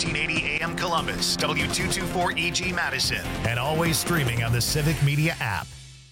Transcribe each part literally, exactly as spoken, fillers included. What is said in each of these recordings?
thirteen eighty A M Columbus, W two twenty-four E G Madison, and always streaming on the Civic Media app.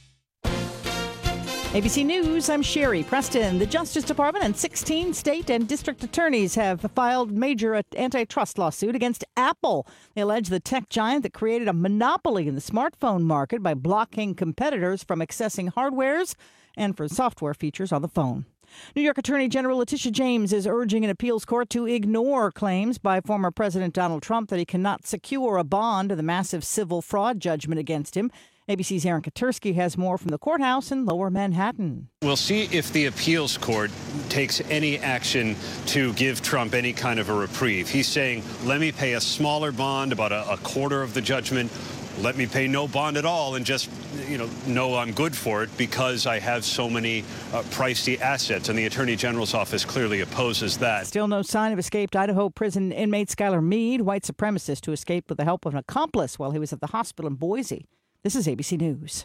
A B C News, I'm Sherry Preston. The Justice Department and sixteen state and district attorneys have filed major antitrust lawsuit against Apple. They allege the tech giant that created a monopoly in the smartphone market by blocking competitors from accessing hardwares and for software features on the phone. New York Attorney General Letitia James is urging an appeals court to ignore claims by former President Donald Trump that he cannot secure a bond in the massive civil fraud judgment against him. A B C's Aaron Katersky has more from the courthouse in Lower Manhattan. We'll see if the appeals court takes any action to give Trump any kind of a reprieve. He's saying, let me pay a smaller bond, about a, a quarter of the judgment. Let me pay no bond at all and just, you know, know I'm good for it because I have so many uh, pricey assets. And the Attorney General's office clearly opposes that. Still no sign of escaped Idaho prison inmate Skylar Mead, white supremacist who escaped with the help of an accomplice while he was at the hospital in Boise. This is A B C News.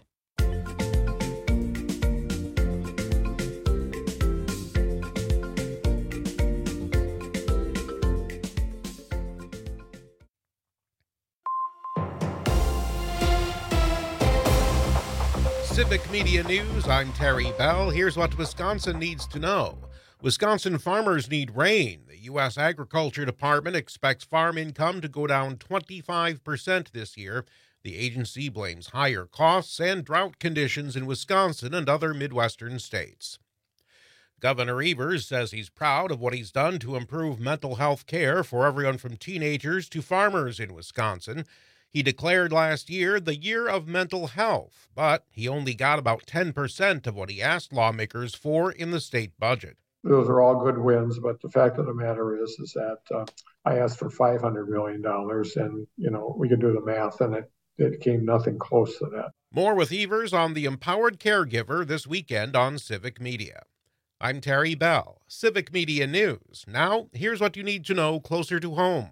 Civic Media News, I'm Terry Bell. Here's what Wisconsin needs to know. Wisconsin farmers need rain. The U S Agriculture Department expects farm income to go down twenty-five percent this year. The agency blames higher costs and drought conditions in Wisconsin and other Midwestern states. Governor Evers says he's proud of what he's done to improve mental health care for everyone from teenagers to farmers in Wisconsin. He declared last year the year of mental health, but he only got about ten percent of what he asked lawmakers for in the state budget. Those are all good wins, but the fact of the matter is, is that uh, I asked for five hundred million dollars, and, you know, we can do the math, and it, it came nothing close to that. More with Evers on the Empowered Caregiver this weekend on Civic Media. I'm Terry Bell, Civic Media News. Now, here's what you need to know closer to home.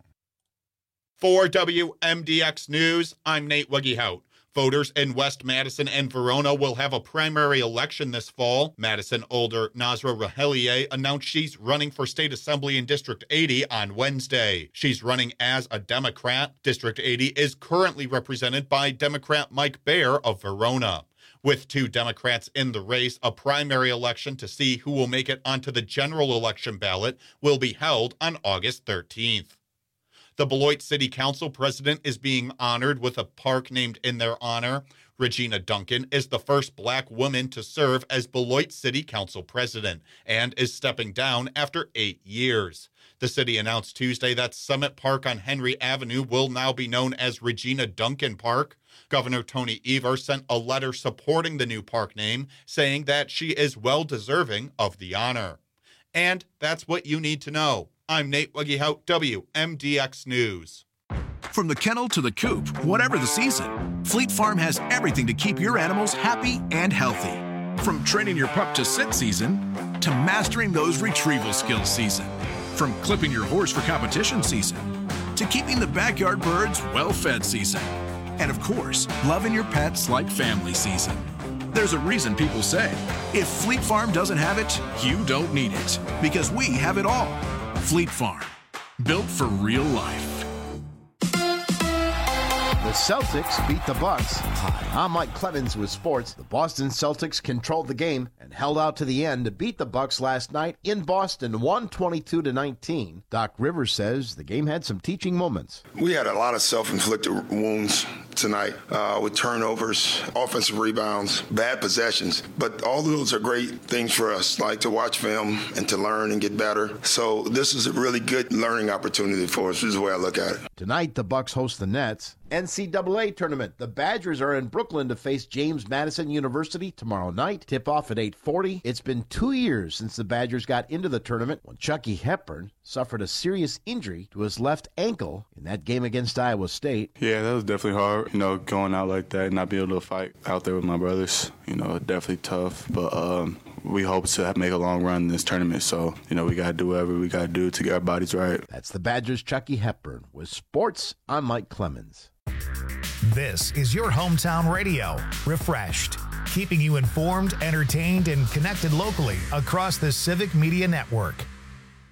For W M D X News, I'm Nate Weggehout. Voters in West Madison and Verona will have a primary election this fall. Madison Older Nazra Rahelier announced she's running for State Assembly in District eighty on Wednesday. She's running as a Democrat. District eighty is currently represented by Democrat Mike Baer of Verona. With two Democrats in the race, a primary election to see who will make it onto the general election ballot will be held on August thirteenth. The Beloit City Council president is being honored with a park named in their honor. Regina Duncan is the first black woman to serve as Beloit City Council president and is stepping down after eight years. The city announced Tuesday that Summit Park on Henry Avenue will now be known as Regina Duncan Park. Governor Tony Evers sent a letter supporting the new park name, saying that she is well deserving of the honor. And that's what you need to know. I'm Nate Weggehout, W M D X News. From the kennel to the coop, whatever the season, Fleet Farm has everything to keep your animals happy and healthy. From training your pup to sit season, to mastering those retrieval skills season. From clipping your horse for competition season, to keeping the backyard birds well-fed season. And of course, loving your pets like family season. There's a reason people say, if Fleet Farm doesn't have it, you don't need it. Because we have it all. Fleet Farm, built for real life. The Celtics beat the Bucks. Hi, I'm Mike Clemens with sports. The Boston Celtics controlled the game and held out to the end to beat the Bucks last night in Boston, one twenty-two to nineteen. Doc Rivers says the game had some teaching moments. We had a lot of self-inflicted wounds tonight uh, with turnovers, offensive rebounds, bad possessions. But all of those are great things for us, like to watch film and to learn and get better. So this is a really good learning opportunity for us, is the way I look at it. Tonight, the Bucks host the Nets. N C double A tournament. The Badgers are in Brooklyn to face James Madison University tomorrow night. Tip-off at eight forty. It's been two years since the Badgers got into the tournament when Chucky Hepburn suffered a serious injury to his left ankle in that game against Iowa State. Yeah, that was definitely hard, you know, going out like that and not being able to fight out there with my brothers. You know, definitely tough, but um, we hope to make a long run in this tournament, so, you know, we got to do whatever we got to do to get our bodies right. That's the Badgers' Chucky Hepburn. With sports, I'm Mike Clemens. This is your hometown radio, Refreshed, keeping you informed, entertained, and connected locally across the Civic Media Network.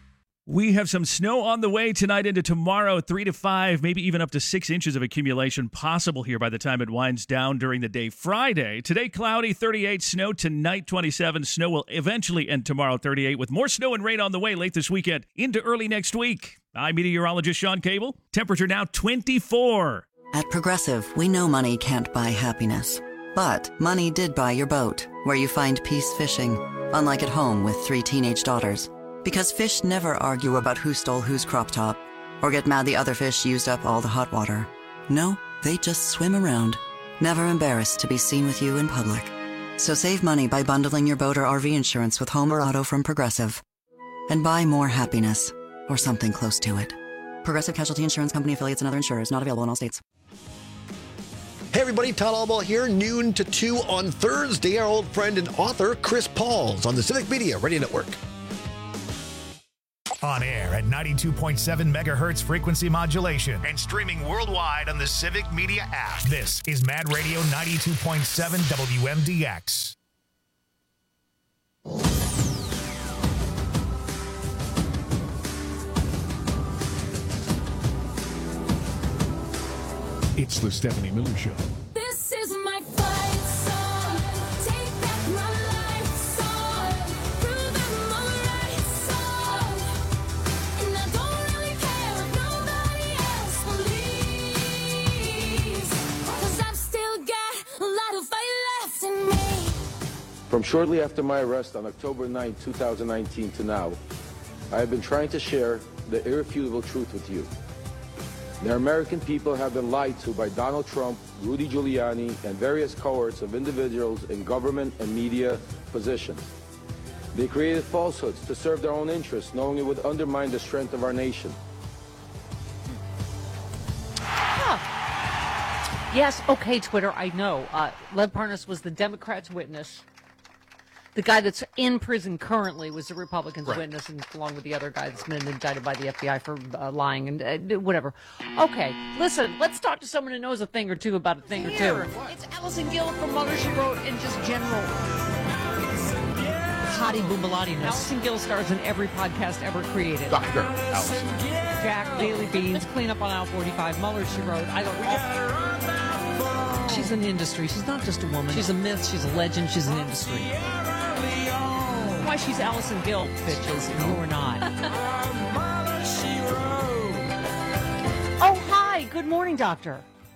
We have some snow on the way tonight into tomorrow, three to five, maybe even up to six inches of accumulation possible here by the time it winds down during the day Friday. Today, cloudy, thirty-eight, snow tonight, twenty-seven. Snow will eventually end tomorrow, thirty-eight, with more snow and rain on the way late this weekend into early next week. I'm meteorologist Sean Cable. Temperature now twenty-four. At Progressive, we know money can't buy happiness. But money did buy your boat, where you find peace fishing, unlike at home with three teenage daughters. Because fish never argue about who stole whose crop top, or get mad the other fish used up all the hot water. No, they just swim around, never embarrassed to be seen with you in public. So save money by bundling your boat or R V insurance with home or auto from Progressive. And buy more happiness, or something close to it. Progressive Casualty Insurance Company affiliates and other insurers, not available in all states. Hey everybody, Todd Albaugh here, noon to two on Thursday. Our old friend and author, Chris Pauls, on the Civic Media Radio Network. On air at ninety-two point seven megahertz frequency modulation and streaming worldwide on the Civic Media app. This is Mad Radio ninety-two point seven W M D X. It's the Stephanie Miller Show. This is my fight song. Take back my life song. Prove I'm alright song. And I don't really care if nobody else believes. Cause I've still got a lot of fight left in me. From shortly after my arrest on October ninth, two thousand nineteen to now, I have been trying to share the irrefutable truth with you. The American people have been lied to by Donald Trump, Rudy Giuliani, and various cohorts of individuals in government and media positions. They created falsehoods to serve their own interests, knowing it would undermine the strength of our nation. Huh. Yes, okay, Twitter, I know. Uh, Lev Parnas was the Democrats' witness. The guy that's in prison currently was the Republicans' right. witness, and along with the other guy that's been indicted by the F B I for uh, lying and uh, whatever. Okay, listen, let's talk to someone who knows a thing or two about a thing Here, or two. What? It's Allison Gill from Mother She Wrote and just general hottie boombalottiness. Allison Gill stars in every podcast ever created. Doctor Allison. Jack, Daily Beans, Clean Up on Aisle forty-five, Mueller, She Wrote. I don't know. She's an industry. She's not just a woman. She's a myth. She's a legend. She's an industry. Why she's Allison Gill, bitches, and you're not. Oh, hi. Good morning, Doctor.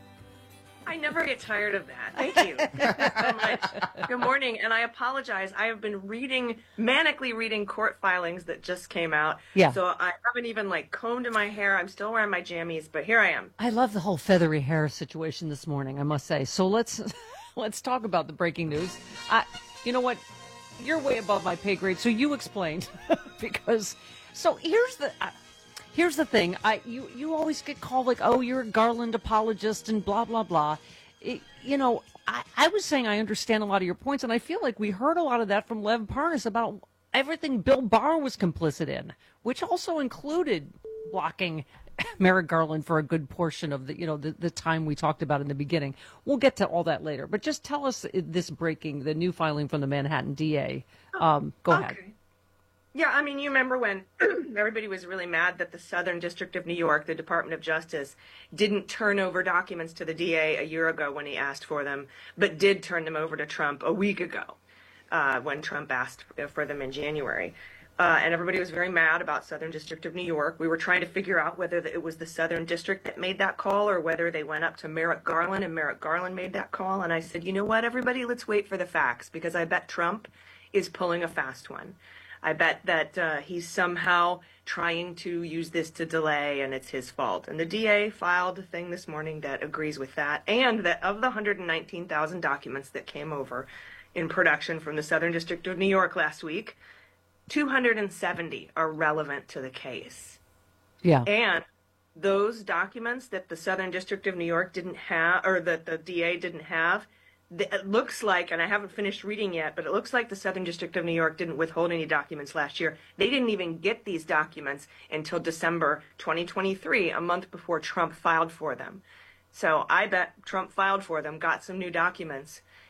I never get tired of that. Thank you so much. Good morning, and I apologize. I have been reading, manically reading court filings that just came out. Yeah. So I haven't even, like, combed my hair. I'm still wearing my jammies, but here I am. I love the whole feathery hair situation this morning, I must say. So let's let's talk about the breaking news. I, you know what? You're way above my pay grade, so you explain. Because, so here's the... Uh, Here's the thing, I you, you always get called like, oh, you're a Garland apologist and blah, blah, blah. It, you know, I, I was saying I understand a lot of your points, and I feel like we heard a lot of that from Lev Parnas about everything Bill Barr was complicit in, which also included blocking Merrick Garland for a good portion of the, you know, the, the time we talked about in the beginning. We'll get to all that later, but just tell us this breaking, the new filing from the Manhattan D A. Um, go okay. ahead. Yeah, I mean, you remember when everybody was really mad that the Southern District of New York, the Department of Justice, didn't turn over documents to the D A a year ago when he asked for them, but did turn them over to Trump a week ago uh, when Trump asked for them in January. Uh, and everybody was very mad about Southern District of New York. We were trying to figure out whether it was the Southern District that made that call or whether they went up to Merrick Garland and Merrick Garland made that call. And I said, you know what, everybody, let's wait for the facts, because I bet Trump is pulling a fast one. I bet that uh, he's somehow trying to use this to delay, and it's his fault. And the D A filed a thing this morning that agrees with that, and that of the one hundred nineteen thousand documents that came over in production from the Southern District of New York last week, two hundred seventy are relevant to the case. Yeah. And those documents that the Southern District of New York didn't have, or that the D A didn't have, it looks like, and I haven't finished reading yet, but it looks like the Southern District of New York didn't withhold any documents last year. They didn't even get these documents until December twenty twenty-three, a month before Trump filed for them. So I bet Trump filed for them, got some new documents,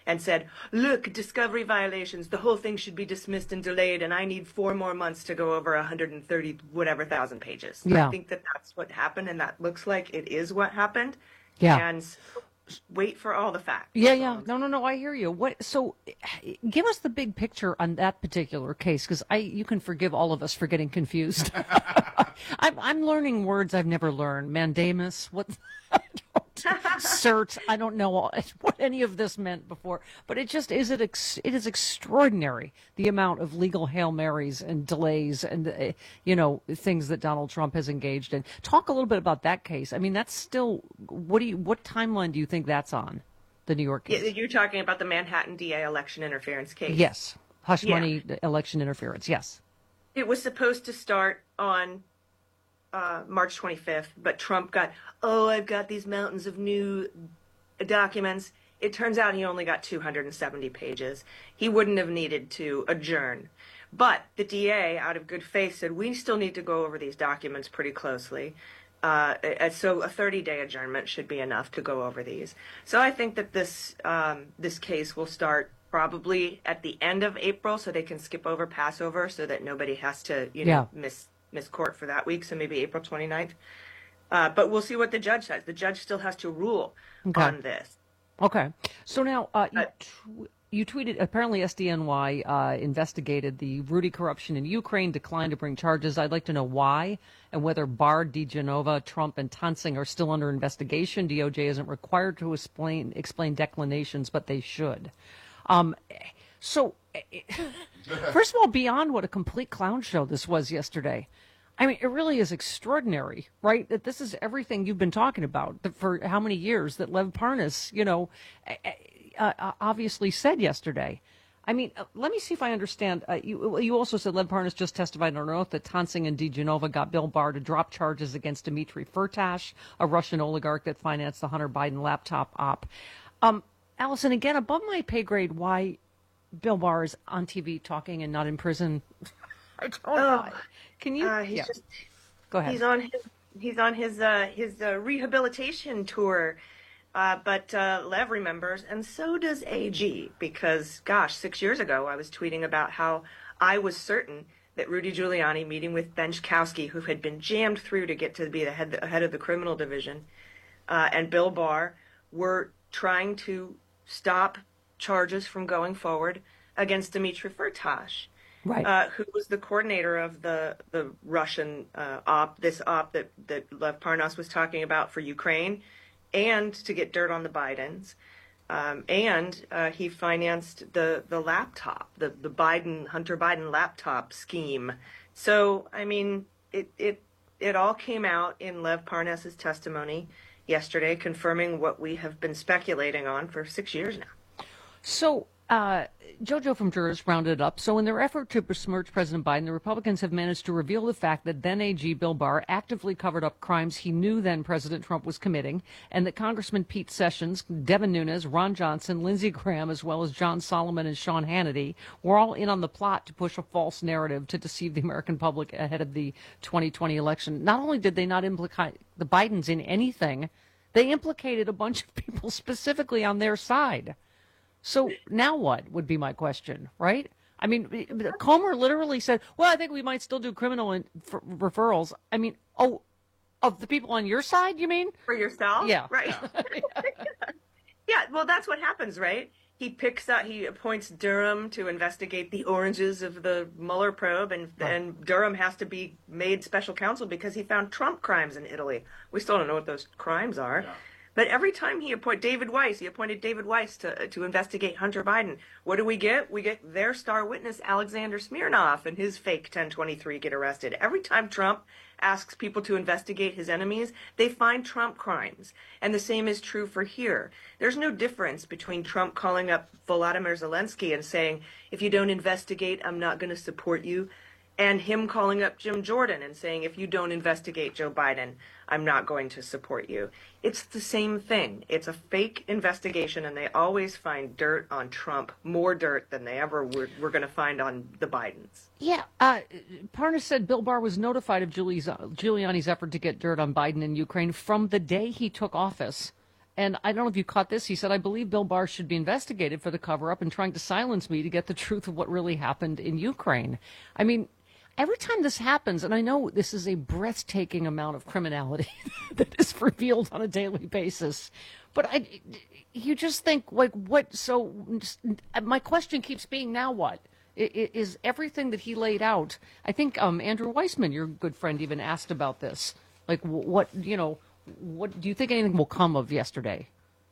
and said, look, discovery violations, the whole thing should be dismissed and delayed, and I need four more months to go over one hundred thirty whatever thousand pages. Yeah. I think that that's what happened, and that looks like it is what happened. Yeah. And wait for all the facts. Yeah, yeah. No, no, no. I hear you. What? So, give us the big picture on that particular case, because I, you can forgive all of us for getting confused. I'm, I'm learning words I've never learned. Mandamus. What? Cert. I don't know what any of this meant before, but it just is it. Ex, it is extraordinary the amount of legal Hail Marys and delays and uh, you know things that Donald Trump has engaged in. Talk a little bit about that case. I mean, that's still what do you what timeline do you think that's on? The New York case. Yeah, you're talking about the Manhattan D A election interference case. Yes, hush Yeah. money election interference. Yes. It was supposed to start on uh, March twenty-fifth, but Trump got, oh, I've got these mountains of new documents. It turns out he only got two hundred seventy pages. He wouldn't have needed to adjourn. But the D A, out of good faith, said, we still need to go over these documents pretty closely. Uh, and so a thirty-day adjournment should be enough to go over these. So I think that this um, this case will start probably at the end of April, so they can skip over Passover, so that nobody has to, you know, Yeah. miss miss court for that week. So maybe April twenty-ninth. Uh, but we'll see what the judge says. The judge still has to rule Okay. on this. Okay. So now uh, you, tw- you tweeted apparently S D N Y uh, investigated the Rudy corruption in Ukraine, declined to bring charges. I'd like to know why and whether Barr, DeGenova, Trump, and Tonsing are still under investigation. D O J isn't required to explain explain declinations, but they should. Um, so, first of all, beyond what a complete clown show this was yesterday. I mean, it really is extraordinary, right? That this is everything you've been talking about for how many years that Lev Parnas, you know, uh, obviously said yesterday. I mean, uh, let me see if I understand. Uh, you, you also said Lev Parnas just testified on oath that Tonsing and DeGenova got Bill Barr to drop charges against Dmitry Firtash, a Russian oligarch that financed the Hunter Biden laptop op. Um, Allison, again, above my pay grade, why Bill Barr is on T V talking and not in prison? I don't know. Can you? Uh, he's yeah. just, Go ahead. He's on his he's on his uh, his uh, rehabilitation tour, uh, but uh, Lev remembers, and so does A G. Because, gosh, six years ago, I was tweeting about how I was certain that Rudy Giuliani, meeting with Benchkowski, who had been jammed through to get to be the head, the head of the criminal division, uh, and Bill Barr were trying to stop charges from going forward against Dmitry Firtash. Right. Uh, who was the coordinator of the the Russian uh, op, this op that, that Lev Parnas was talking about for Ukraine, and to get dirt on the Bidens. Um, and uh, he financed the, the laptop, the, the Biden, Hunter Biden laptop scheme. So, I mean, it, it, it all came out in Lev Parnas's testimony yesterday, confirming what we have been speculating on for six years now. So, uh, Jojo from Jurors rounded up. So, in their effort to besmirch President Biden, the Republicans have managed to reveal the fact that then A G Bill Barr actively covered up crimes he knew then President Trump was committing, and that Congressman Pete Sessions, Devin Nunes, Ron Johnson, Lindsey Graham, as well as John Solomon and Sean Hannity were all in on the plot to push a false narrative to deceive the American public ahead of the twenty twenty election. Not only did they not implicate the Bidens in anything, they implicated a bunch of people specifically on their side. So now what would be my question, right? I mean, Comer literally said, well, I think we might still do criminal in, for, referrals. I mean, oh, of the people on your side, you mean? For yourself? Yeah. Right. Yeah, well, that's what happens, right? He picks out, he appoints Durham to investigate the oranges of the Mueller probe, and, Right. and Durham has to be made special counsel because he found Trump crimes in Italy. We still don't know what those crimes are. Yeah. But every time he appointed David Weiss, he appointed David Weiss to to investigate Hunter Biden. What do we get? We get their star witness, Alexander Smirnov, and his fake ten twenty-three get arrested. Every time Trump asks people to investigate his enemies, they find Trump crimes. And the same is true for here. There's no difference between Trump calling up Volodymyr Zelensky and saying, if you don't investigate, I'm not going to support you, and him calling up Jim Jordan and saying, if you don't investigate Joe Biden, I'm not going to support you. It's the same thing. It's a fake investigation, and they always find dirt on Trump, more dirt than they ever were, were going to find on the Bidens. Yeah, uh, Parnas said Bill Barr was notified of Giuliani's effort to get dirt on Biden in Ukraine from the day he took office. And I don't know if you caught this. He said, I believe Bill Barr should be investigated for the cover-up and trying to silence me to get the truth of what really happened in Ukraine. I mean, every time this happens, and I know this is a breathtaking amount of criminality that is revealed on a daily basis, but I, you just think, like, what? So just, my question keeps being, now what? I- I- Is everything that he laid out? I think um, Andrew Weissman, your good friend, even asked about this. Like, wh- what, you know, what do you think anything will come of yesterday?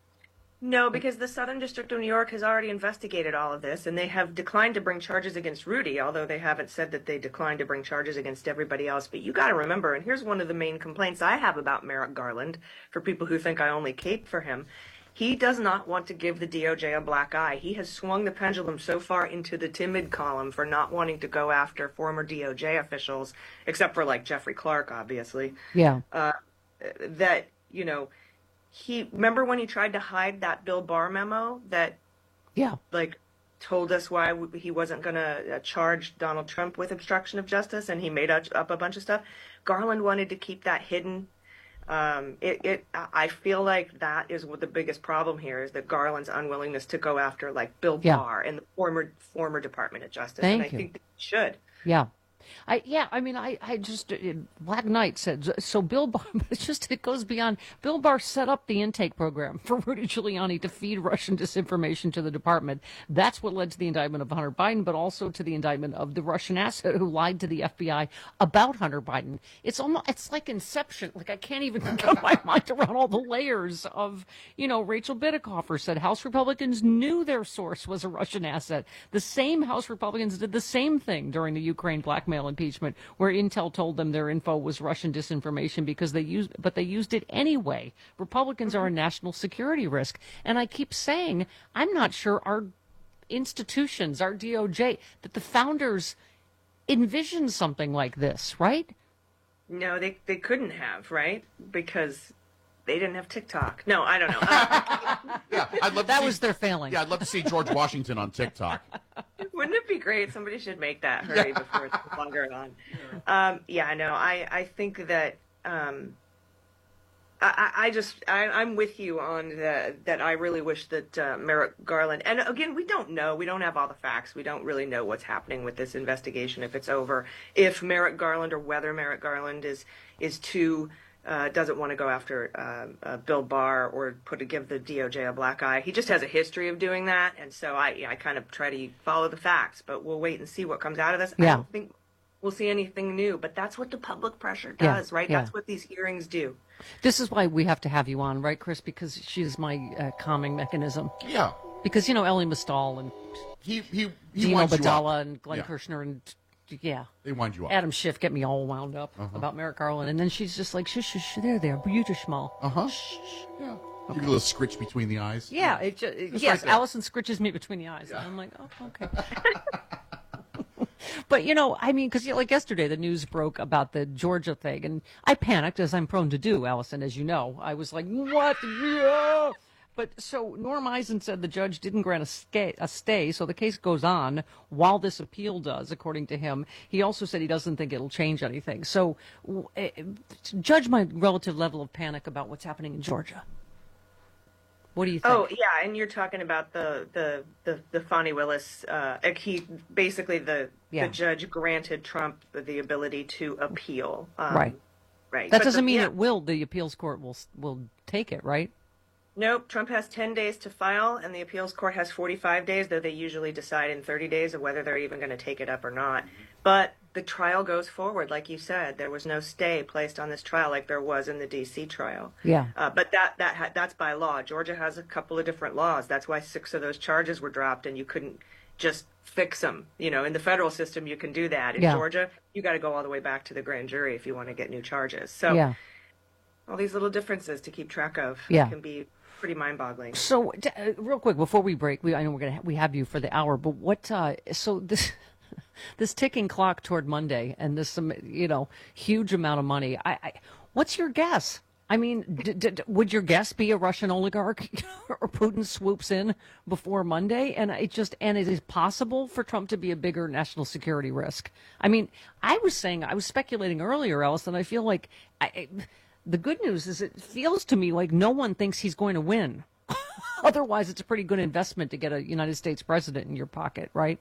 No, because the Southern District of New York has already investigated all of this, and they have declined to bring charges against Rudy, although they haven't said that they declined to bring charges against everybody else. But you got to remember, and here's one of the main complaints I have about Merrick Garland, for people who think I only cape for him. He does not want to give the D O J a black eye. He has swung the pendulum so far into the timid column for not wanting to go after former D O J officials, except for, like, Jeffrey Clark, obviously. Yeah. Uh, that, you know, he, remember when he tried to hide that Bill Barr memo that, yeah, like, told us why w- he wasn't going to uh, charge Donald Trump with obstruction of justice, and he made up up a bunch of stuff? Garland wanted to keep that hidden. Um, it, it, I feel like that is what the biggest problem here is, that Garland's unwillingness to go after, like, Bill Yeah. Barr and the former former Department of Justice. Thank and I you. think that he should. Yeah. I, yeah, I mean, I, I just, uh, Black Knight said, so Bill Barr, it's just, it goes beyond, Bill Barr set up the intake program for Rudy Giuliani to feed Russian disinformation to the department. That's what led to the indictment of Hunter Biden, but also to the indictment of the Russian asset who lied to the F B I about Hunter Biden. It's almost, it's like Inception. Like, I can't even get my mind around all the layers of, you know, Rachel Bidikofer said House Republicans knew their source was a Russian asset. The same House Republicans did the same thing during the Ukraine blackmail impeachment, where Intel told them their info was Russian disinformation because they used, but they used it anyway. Republicans are a national security risk. And I keep saying, I'm not sure our institutions, our D O J, that the founders envisioned something like this, right? No, they they couldn't have, right? Because they didn't have TikTok. No, I don't know. Yeah, I'd love to That see, was their failing. Yeah, I'd love to see George Washington on TikTok. Wouldn't it be great? Somebody should make that hurry before it's longer on. Um, yeah, I know. I, I think that um, I, I just I, I'm with you on the, that. I really wish that uh, Merrick Garland, and again, we don't know. We don't have all the facts. We don't really know what's happening with this investigation. If it's over, if Merrick Garland or whether Merrick Garland is is too. Uh, doesn't want to go after uh, uh, Bill Barr or put to give the D O J a black eye. He just has a history of doing that, and so I, I kind of try to follow the facts. But we'll wait and see what comes out of this. I Yeah. don't think we'll see anything new, but that's what the public pressure Yeah, does, right? yeah. That's what these hearings do. This is why we have to have you on, right, Chris? Because she's my uh, calming mechanism. Yeah. Because, you know, Ellie Mistal and He he he Dino winds you up. Badala and Glenn Yeah. Kirshner and, yeah. They wind you up. Adam Schiff get me all wound up Uh-huh. about Merrick Garland. And then she's just like, shush, shush, there, there, beautiful small. Uh-huh. Yeah. You get a little scritch between the eyes. Yeah, it just, Just yes, right there. Allison scritches me between the eyes. And I'm like, oh, okay. But, you know, I mean, because, like yesterday, the news broke about the Georgia thing, and I panicked, as I'm prone to do, Allison, as you know. I was like, what? Yeah. But so Norm Eisen said the judge didn't grant a stay, a stay, so the case goes on while this appeal does, according to him. He also said he doesn't think it'll change anything. So w- eh, judge my relative level of panic about what's happening in Georgia. What do you think? Oh yeah, and you're talking about the the the, the Fonnie Willis. Uh, like he basically the Yeah. the judge granted Trump the ability to appeal. Um, Right. Right. That But doesn't the- mean yeah. it will. The appeals court will will take it, right? Nope. Trump has ten days to file, and the appeals court has forty-five days, though they usually decide in thirty days of whether they're even going to take it up or not. But the trial goes forward, like you said. There was no stay placed on this trial like there was in the D C trial. Yeah. Uh, but that that ha- that's by law. Georgia has a couple of different laws. That's why six of those charges were dropped, and you couldn't just fix them. You know, in the federal system, you can do that. In Yeah. Georgia, you got to go all the way back to the grand jury if you want to get new charges. So Yeah. all these little differences to keep track of Yeah. can be pretty mind-boggling. So, d- uh, real quick before we break, we I know we're gonna ha- we have you for the hour, but what? Uh, so this this ticking clock toward Monday, and this um, you know huge amount of money. I, I what's your guess? I mean, d- d- d- would your guess be a Russian oligarch or Putin swoops in before Monday? And it just and it is possible for Trump to be a bigger national security risk. I mean, I was saying I was speculating earlier, Allison. I feel like I. I the good news is it feels to me like no one thinks he's going to win. Otherwise, it's a pretty good investment to get a United States president in your pocket, right?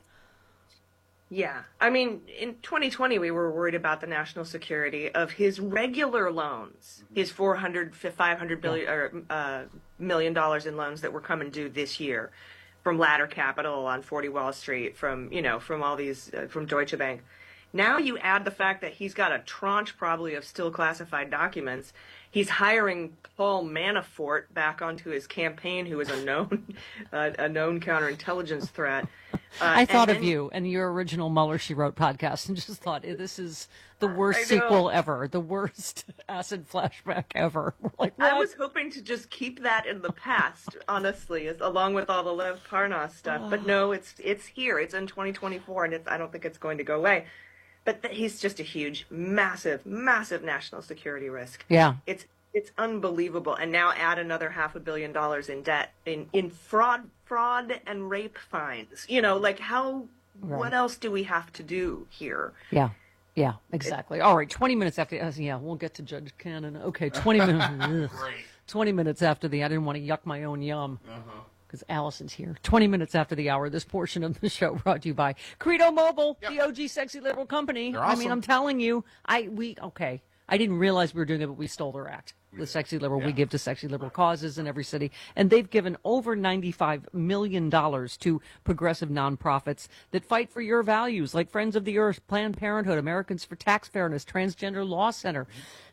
Yeah. I mean, in twenty twenty, we were worried about the national security of his regular loans, his four hundred, five hundred billion, or, uh, million dollars in loans that were coming due this year from Ladder Capital on forty Wall Street, from, you know, from all these, uh, from Deutsche Bank. Now you add the fact that he's got a tranche probably of still classified documents. He's hiring Paul Manafort back onto his campaign, who is a known, uh, a known counterintelligence threat. Uh, I thought and of then- you and your original Mueller, She Wrote podcast and just thought, eh, this is the worst I know. sequel ever, the worst acid flashback ever. We're like, I what? was hoping to just keep that in the past, honestly, as, along with all the Lev Parnas stuff. But no, it's it's here. It's in twenty twenty-four, and it's, I don't think it's going to go away. But th- he's just a huge, massive, massive national security risk. Yeah. It's it's unbelievable. And now add another half a billion dollars in debt, in, in fraud, fraud and rape fines. You know, like how, Right. what else do we have to do here? Yeah. Yeah, exactly. All right, twenty minutes after, uh, yeah, we'll get to Judge Cannon. Okay, twenty minutes. ugh. twenty minutes after the, I didn't want to yuck my own yum. Uh-huh. Because Allison's here. twenty minutes after the hour, this portion of the show brought to you by Credo Mobile, the O G sexy liberal company. They're I mean, awesome. I'm telling you, I we okay. I didn't realize we were doing it, but we stole their act. The Sexy Liberal, we give to sexy liberal causes in every city. And they've given over ninety-five million dollars to progressive nonprofits that fight for your values, like Friends of the Earth, Planned Parenthood, Americans for Tax Fairness, Transgender Law Center.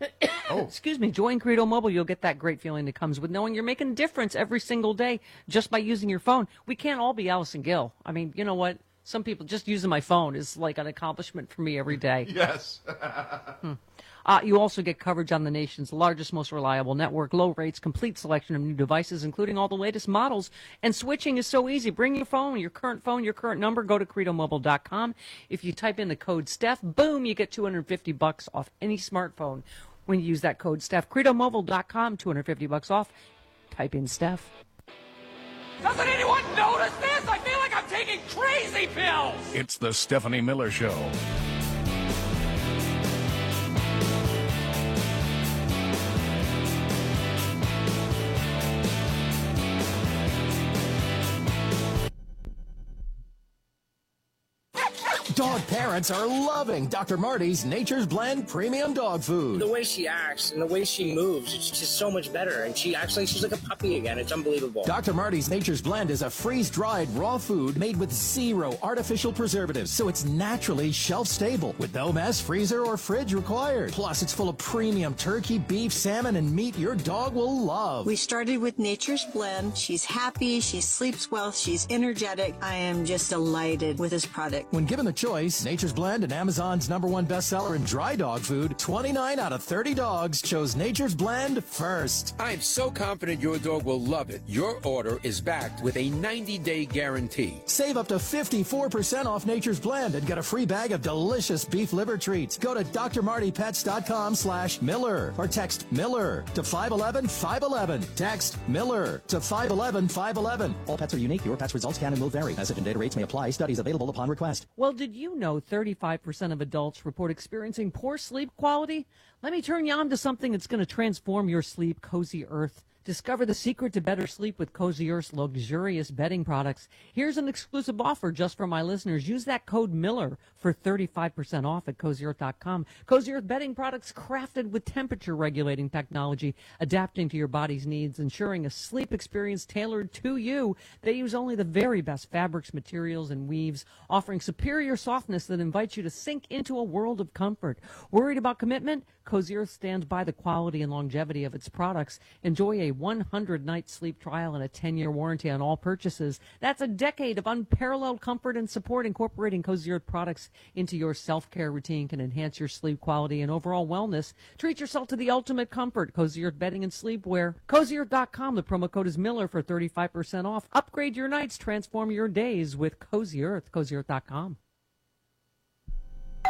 Excuse me. Join Credo Mobile. You'll get that great feeling that comes with knowing you're making a difference every single day just by using your phone. We can't all be Allison Gill. I mean, you know what? Some people, just using my phone is like an accomplishment for me every day. Yes. Hmm. Uh, you also get coverage on the nation's largest, most reliable network, low rates, complete selection of new devices, including all the latest models. And switching is so easy. Bring your phone, your current phone, your current number. Go to credo mobile dot com. If you type in the code Steph, boom, you get two hundred fifty bucks off any smartphone when you use that code Steph. credo mobile dot com, two hundred fifty bucks off. Type in Steph. Doesn't anyone notice this? I feel like I'm taking crazy pills. It's the Stephanie Miller Show. Dog parents are loving Doctor Marty's Nature's Blend Premium Dog Food. The way she acts and the way she moves, it's just so much better. And she acts like she's like a puppy again. It's unbelievable. Doctor Marty's Nature's Blend is a freeze-dried raw food made with zero artificial preservatives, so it's naturally shelf-stable with no mess, freezer, or fridge required. Plus, it's full of premium turkey, beef, salmon, and meat your dog will love. We started with Nature's Blend. She's happy, she sleeps well, she's energetic. I am just delighted with this product. When given the choice, Nature's Blend and Amazon's number one bestseller in dry dog food, twenty-nine out of thirty dogs chose Nature's Blend first. I'm so confident your dog will love it. Your order is backed with a ninety-day guarantee. Save up to fifty-four percent off Nature's Blend and get a free bag of delicious beef liver treats. Go to d r marty pets dot com slash Miller or text Miller to five one one five one one. Text Miller to five one one five one one. All pets are unique. Your pet's results can and will vary. Message and data rates may apply. Studies available upon request. Well, did you know thirty-five percent of adults report experiencing poor sleep quality? Let me turn you on to something that's going to transform your sleep, Cozy Earth. Discover the secret to better sleep with Cozy Earth's luxurious bedding products. Here's an exclusive offer just for my listeners. Use that code Miller for thirty-five percent off at cozy earth dot com. Cozy Earth bedding products crafted with temperature regulating technology, adapting to your body's needs, ensuring a sleep experience tailored to you. They use only the very best fabrics, materials, and weaves, offering superior softness that invites you to sink into a world of comfort. Worried about commitment? Cozy Earth stands by the quality and longevity of its products. Enjoy a one hundred night sleep trial and a ten year warranty on all purchases. That's a decade of unparalleled comfort and support. Incorporating Cozy Earth products into your self-care routine can enhance your sleep quality and overall wellness. Treat yourself to the ultimate comfort. Cozy Earth bedding and sleepwear. cozy earth dot com. The promo code is Miller for thirty-five percent off. Upgrade your nights, transform your days with Cozy Earth. cozy earth dot com.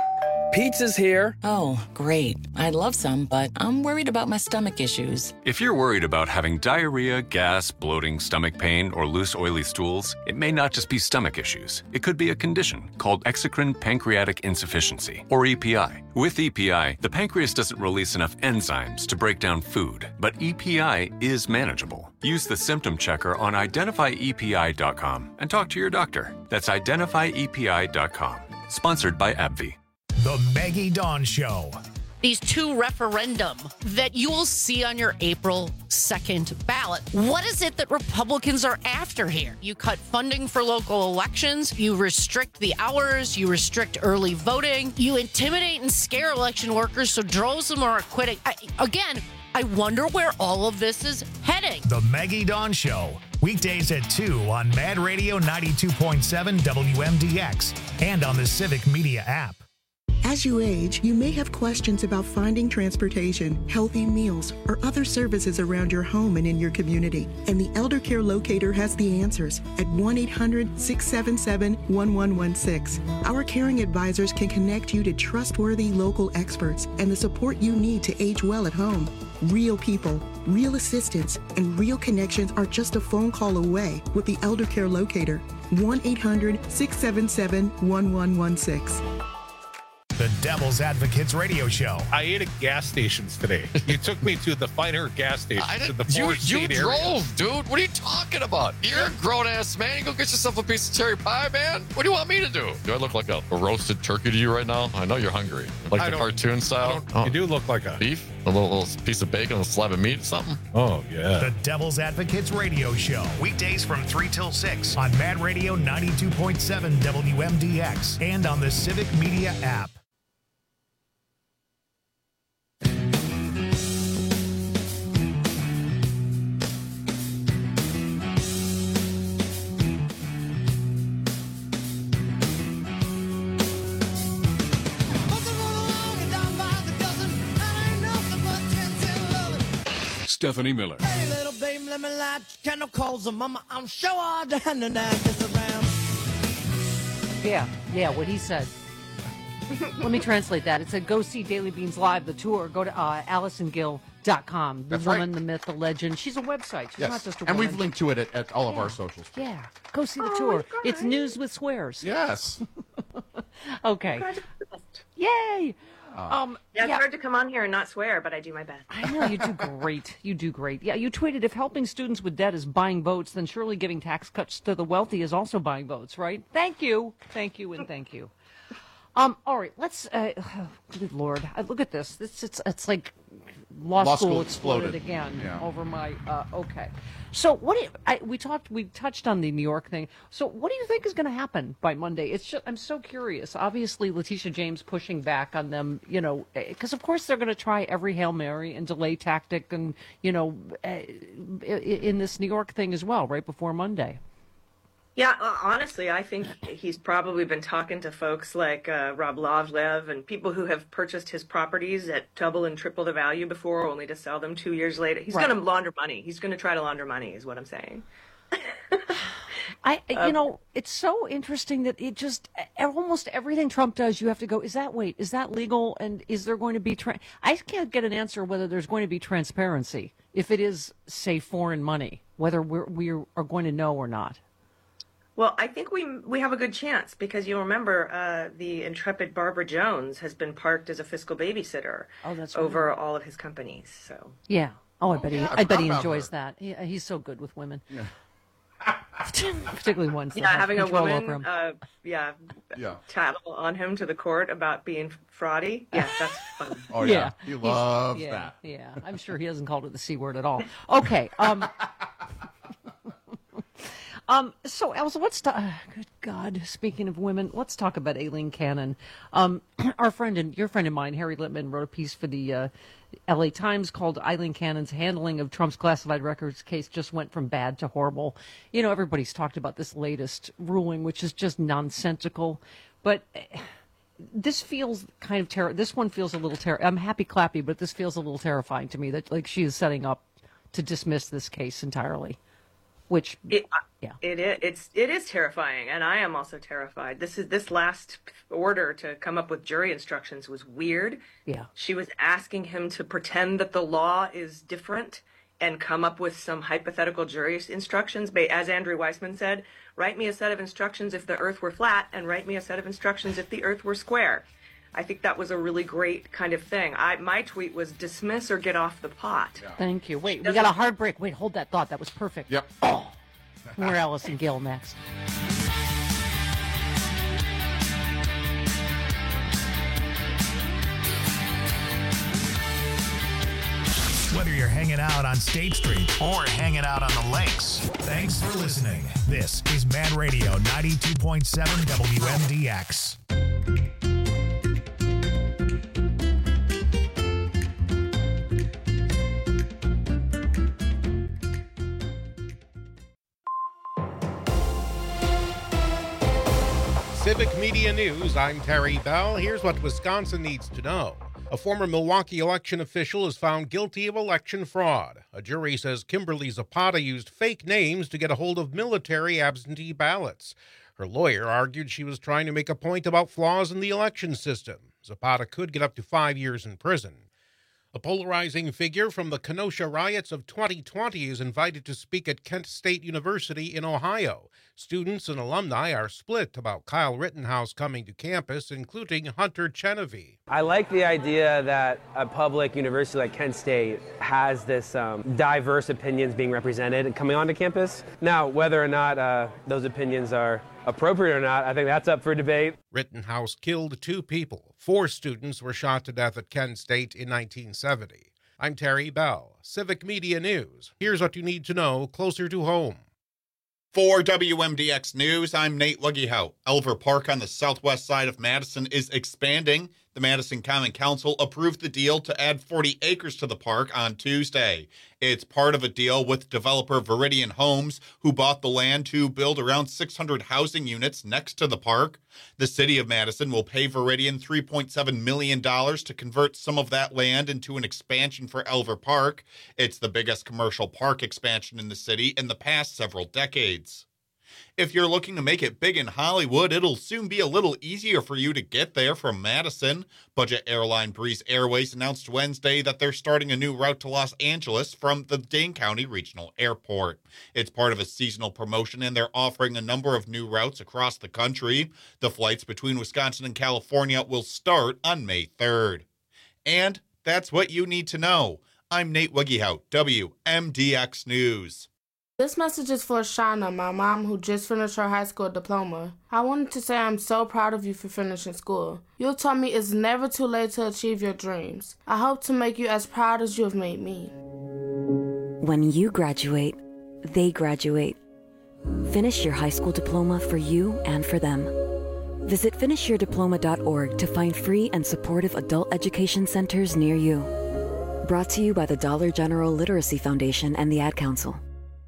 Pizza's here. Oh, great. I'd love some, but I'm worried about my stomach issues. If you're worried about having diarrhea, gas, bloating, stomach pain, or loose, oily stools, it may not just be stomach issues. It could be a condition called exocrine pancreatic insufficiency, or E P I. With E P I, the pancreas doesn't release enough enzymes to break down food, but E P I is manageable. Use the symptom checker on identify E P I dot com and talk to your doctor. That's identify E P I dot com. Sponsored by AbbVie. The Maggie Dawn Show. These two referendum that you will see on your April second ballot. What is it that Republicans are after here? You cut funding for local elections, you restrict the hours, you restrict early voting, you intimidate and scare election workers so droves of them are quitting. I, again, I wonder where all of this is heading. The Maggie Dawn Show. Weekdays at two on Mad Radio ninety-two point seven W M D X and on the Civic Media app. As you age, you may have questions about finding transportation, healthy meals, or other services around your home and in your community. And the Elder Care Locator has the answers at one eight hundred, six seven seven, one one one six. Our caring advisors can connect you to trustworthy local experts and the support you need to age well at home. Real people, real assistance, and real connections are just a phone call away with the Elder Care Locator. one eight hundred, six seven seven, one one one six. The Devil's Advocates Radio Show. I ate at gas stations today. You took me to the finer gas stations I in the didn't, you Forest you State area. drove, dude. What are you talking about? You're a grown ass man. You go get yourself a piece of cherry pie, man. What do you want me to do? Do I look like a, a roasted turkey to you right now? I know you're hungry. Like I the don't- cartoon style. I don't- You do look like a beef, a little, little piece of bacon, a slab of meat, something. Oh yeah. The Devil's Advocates Radio Show. Weekdays from three till six on Mad Radio ninety-two point seven W M D X and on the Civic Media app. Stephanie Miller. Hey, little baby, let me light candle calls her mama. I'm sure I'll down and down this around. Yeah, yeah, what he said. Let me translate that. It said, go see Daily Beans Live, the tour. Go to uh, Allison Gill dot com. The That's woman, right. the myth, the legend. She's a website. She's Yes. not just a and woman. we've linked to it at, at all of our socials. Yeah, go see the tour. It's news with swears. Yes. Okay. Yay! Um, yeah, it's yeah. hard to come on here and not swear, but I do my best. I know, you do great. You do great. Yeah, you tweeted, if helping students with debt is buying votes, then surely giving tax cuts to the wealthy is also buying votes, right? Thank you. Thank you and thank you. Um, all right, let's, uh, good Lord, uh, look at this. This it's, it's like law, Law school, school exploded, exploded. again Yeah. over my, uh, okay. So what do you, I, we talked, we touched on the New York thing. So what do you think is going to happen by Monday? It's just, I'm so curious. Obviously, Letitia James pushing back on them, you know, because of course they're going to try every Hail Mary and delay tactic and, you know, uh, in this New York thing as well, right before Monday. Yeah, uh, honestly, I think he's probably been talking to folks like uh, Rob Lovlev and people who have purchased his properties at double and triple the value before, only to sell them two years later. He's Right. going to launder money. He's going to try to launder money, is what I'm saying. I, you Um, know, it's so interesting that it just almost everything Trump does, you have to go, is that, wait, is that legal? And is there going to be, tra- I can't get an answer whether there's going to be transparency if it is, say, foreign money, whether we're, we are going to know or not. Well, I think we we have a good chance because you'll remember uh, the intrepid Barbara Jones has been parked as a fiscal babysitter Oh, that's over right. all of his companies. So Yeah. Oh, I bet he, yeah, I bet he about enjoys her. that. He, he's so good with women. Particularly ones that yeah, have having a control over woman, him. uh, yeah, Yeah. tattle on him to the court about being fraudy. Yeah, that's fun. Oh, yeah. He He's- loves yeah, that. Yeah, I'm sure he hasn't called it the C word at all. Okay. Um, um, so, Elsa, let's talk. Uh, good God, speaking of women, let's talk about Aileen Cannon. Um, our friend and your friend of mine, Harry Littman, wrote a piece for the uh, L A Times called Aileen Cannon's handling of Trump's classified records case just went from bad to horrible. You know, everybody's talked about this latest ruling, which is just nonsensical. But uh, this feels kind of terror. This one feels a little terror. I'm happy clappy, but this feels a little terrifying to me that like she is setting up to dismiss this case entirely. which It, yeah. it is. It's it is terrifying, and I am also terrified. This is this last order to come up with jury instructions was weird. Yeah. She was asking him to pretend that the law is different and come up with some hypothetical jury instructions. But as Andrew Weissman said, write me a set of instructions if the Earth were flat, and write me a set of instructions if the Earth were square. I think that was a really great kind of thing. I my tweet was dismiss or get off the pot. Thank you. Wait, we got a hard break. Wait, hold that thought. That was perfect. Yep. Oh, more Allison Gill next. Whether you're hanging out on State Street or hanging out on the lakes, thanks for listening. This is Mad Radio ninety-two point seven W M D X. Civic Media News, I'm Terry Bell. Here's what Wisconsin needs to know. A former Milwaukee election official is found guilty of election fraud. A jury says Kimberly Zapata used fake names to get a hold of military absentee ballots. Her lawyer argued she was trying to make a point about flaws in the election system. Zapata could get up to five years in prison. A polarizing figure from the Kenosha riots of twenty twenty is invited to speak at Kent State University in Ohio. Students and alumni are split about Kyle Rittenhouse coming to campus, including Hunter Chenevey. I like the idea that a public university like Kent State has this um, diverse opinions being represented and coming onto campus. Now, whether or not uh, those opinions are appropriate or not, I think that's up for debate. Rittenhouse killed two people. Four students were shot to death at Kent State in nineteen seventy. I'm Terry Bell, Civic Media News. Here's what you need to know closer to home. For W M D X News, I'm Nate Wuggehout. Elver Park on the southwest side of Madison is expanding. The Madison Common Council approved the deal to add forty acres to the park on Tuesday. It's part of a deal with developer Viridian Homes, who bought the land to build around six hundred housing units next to the park. The city of Madison will pay Viridian three point seven million dollars to convert some of that land into an expansion for Elver Park. It's the biggest commercial park expansion in the city in the past several decades. If you're looking to make it big in Hollywood, it'll soon be a little easier for you to get there from Madison. Budget airline Breeze Airways announced Wednesday that they're starting a new route to Los Angeles from the Dane County Regional Airport. It's part of a seasonal promotion, and they're offering a number of new routes across the country. The flights between Wisconsin and California will start on May third. And that's what you need to know. I'm Nate Wuggehout, W M D X News. This message is for Shauna, my mom, who just finished her high school diploma. I wanted to say I'm so proud of you for finishing school. You taught me it's never too late to achieve your dreams. I hope to make you as proud as you have made me. When you graduate, they graduate. Finish your high school diploma for you and for them. Visit finish your diploma dot org to find free and supportive adult education centers near you. Brought to you by the Dollar General Literacy Foundation and the Ad Council.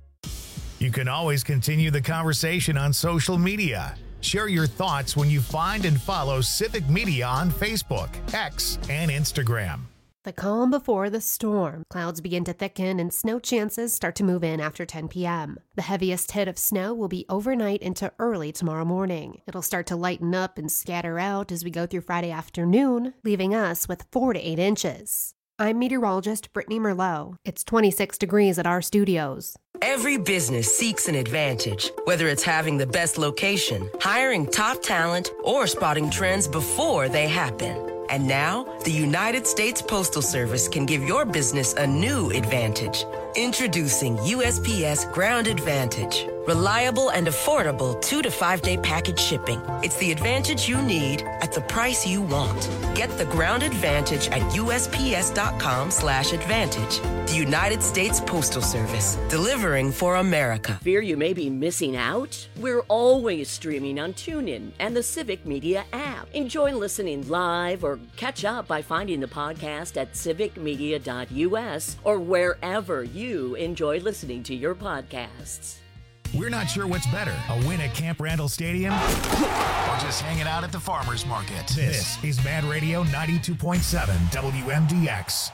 You can always continue the conversation on social media. Share your thoughts when you find and follow Civic Media on Facebook, X, and Instagram. The calm before the storm. Clouds begin to thicken and snow chances start to move in after ten p.m. The heaviest hit of snow will be overnight into early tomorrow morning. It'll start to lighten up and scatter out as we go through Friday afternoon, leaving us with four to eight inches. I'm meteorologist Brittany Merlot. It's twenty-six degrees at our studios. Every business seeks an advantage, whether it's having the best location, hiring top talent, or spotting trends before they happen. And now, the United States Postal Service can give your business a new advantage. Introducing U S P S Ground Advantage. Reliable and affordable two to five day package shipping. It's the advantage you need at the price you want. Get the Ground Advantage at U S P S dot com slash advantage. The United States Postal Service, delivering for America. Fear you may be missing out? We're always streaming on TuneIn and the Civic Media app. Enjoy listening live or catch up by finding the podcast at civic media dot U S or wherever you enjoy listening to your podcasts. We're not sure what's better, a win at Camp Randall Stadium or just hanging out at the farmer's market. This is Mad Radio ninety-two point seven W M D X.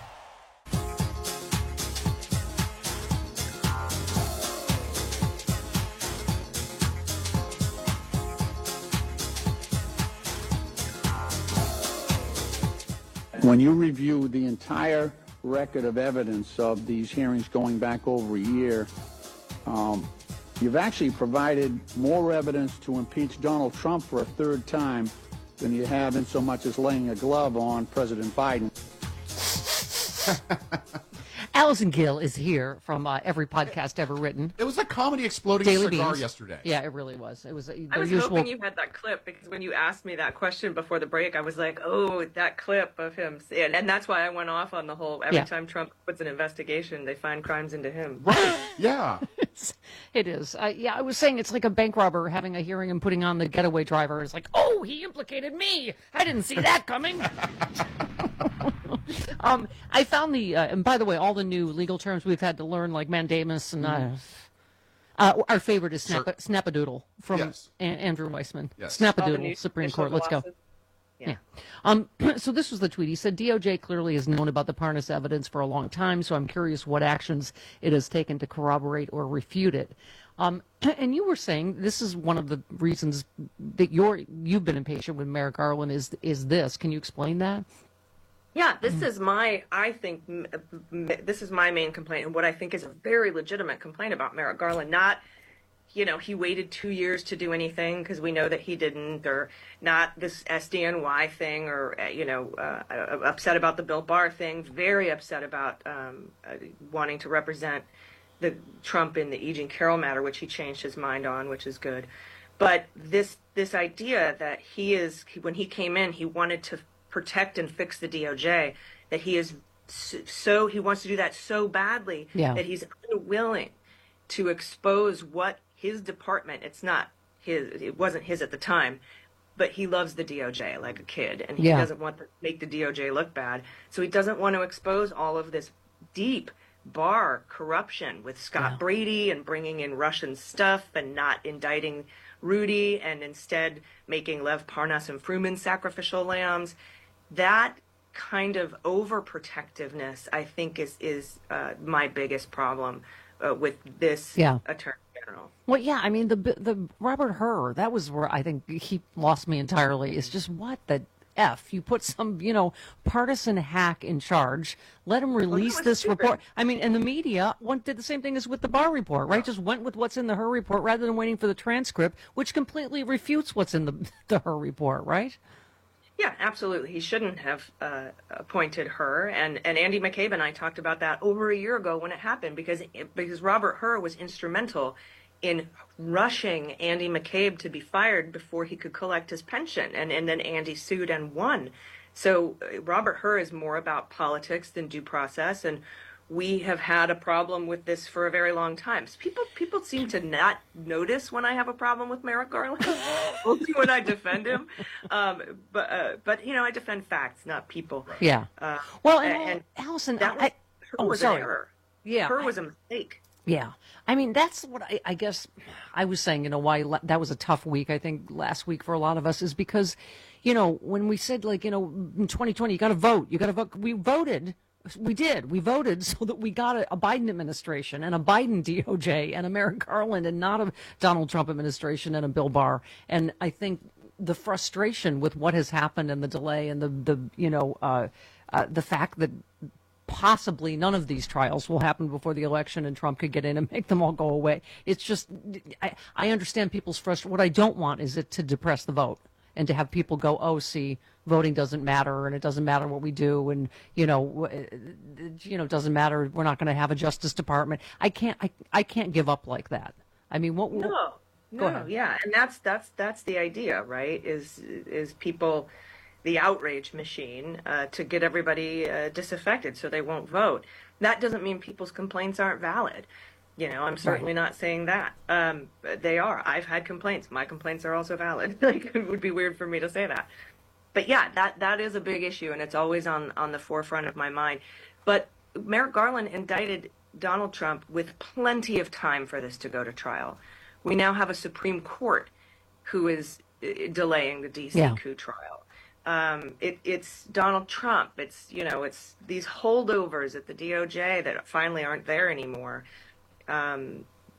When you review the entire record of evidence of these hearings going back over a year, um, you've actually provided more evidence to impeach Donald Trump for a third time than you have in so much as laying a glove on President Biden. Allison Gill is here from uh, Every Podcast Ever Written. It was a comedy exploding Daily cigar Beans. yesterday. Yeah, it really was. It was. A, I was usual... hoping you had that clip, because when you asked me that question before the break, I was like, oh, that clip of him. And, and that's why I went off on the whole, every Yeah. time Trump puts an investigation, they find crimes into him. Right, yeah. It is. Uh, yeah, I was saying it's like a bank robber having a hearing and putting on the getaway driver. It's like, oh, he implicated me. I didn't see that coming. um, I found the, uh, and by the way, all the new legal terms we've had to learn, like mandamus and uh, uh, our favorite is snap- Sure. Snapadoodle from Yes. A- Andrew Weissman. Yes. All the Snapadoodle, new Supreme official Court. Let's go. glosses. Yeah. Um, so this was the tweet. He said, D O J clearly has known about the Parnas evidence for a long time, so I'm curious what actions it has taken to corroborate or refute it. Um, and you were saying this is one of the reasons that you're, you've been impatient with Merrick Garland is, is this. Can you explain that? Yeah, this is my, I think, m- m- this is my main complaint, and what I think is a very legitimate complaint about Merrick Garland. Not, you know, he waited two years to do anything because we know that he didn't, or not this S D N Y thing, or, uh, you know, uh, upset about the Bill Barr thing, very upset about um, uh, wanting to represent the Trump in the E. Jean Carroll matter, which he changed his mind on, which is good. But this this idea that he is, when he came in, he wanted to protect and fix the D O J, that he is so, he wants to do that so badly Yeah. that he's unwilling to expose what his department, it's not his, it wasn't his at the time, but he loves the D O J like a kid, and he Yeah. doesn't want to make the D O J look bad. So he doesn't want to expose all of this deep Barr corruption with Scott Yeah. Brady and bringing in Russian stuff and not indicting Rudy, and instead making Lev Parnas and Fruman sacrificial lambs. That kind of overprotectiveness, I think, is is uh, my biggest problem uh, with this Yeah. attorney general. Well, yeah, I mean, the the Robert Hur, that was where I think he lost me entirely. It's just what the F? You put some, you know, partisan hack in charge, let him release was this stupid. report. I mean, and the media one did the same thing as with the Barr report, right? Just went with what's in the Hur report rather than waiting for the transcript, which completely refutes what's in the, the Hur report, right? Yeah, absolutely. He shouldn't have uh, appointed her. And, and Andy McCabe and I talked about that over a year ago when it happened, because because Robert Hur was instrumental in rushing Andy McCabe to be fired before he could collect his pension. And, and then Andy sued and won. So uh, Robert Hur is more about politics than due process. And we have had a problem with this for a very long time. So people people seem to not notice when I have a problem with Merrick Garland, only when I defend him. Um, but uh, but you know, I defend facts, not people. Yeah. Uh, Well, and, and Allison, that was, I, her oh, was sorry. an error. Yeah, her I- was a mistake. Yeah. I mean, that's what I, I guess I was saying, you know, why la- that was a tough week, I think, last week for a lot of us is because, you know, when we said, like, you know, in twenty twenty, you got to vote, you got to vote, we voted. We did. We voted so that we got a, a Biden administration and a Biden D O J and a Merrick Garland and not a Donald Trump administration and a Bill Barr. And I think the frustration with what has happened and the delay and the, the you know, uh, uh, the fact that possibly none of these trials will happen before the election and Trump could get in and make them all go away. It's just, I, I understand people's frustration. What I don't want is it to depress the vote and to have people go, oh, see, voting doesn't matter and it doesn't matter what we do. And, you know, it, you know, it doesn't matter. We're not going to have a Justice Department. I can't, I, I can't give up like that. I mean, what? No, Go no, ahead. yeah, and that's that's that's the idea, right? Is is people, the outrage machine, uh, to get everybody uh, disaffected so they won't vote. That doesn't mean people's complaints aren't valid. You know, I'm certainly not saying that. Um, but they are. I've had complaints. My complaints are also valid. Like, it would be weird for me to say that. But yeah, that that is a big issue, and it's always on on the forefront of my mind. But Merrick Garland indicted Donald Trump with plenty of time for this to go to trial. We now have a Supreme Court who is uh, delaying the D C Yeah. coup trial. Um, it, it's Donald Trump. It's, you know, it's these holdovers at the D O J that finally aren't there anymore. Um,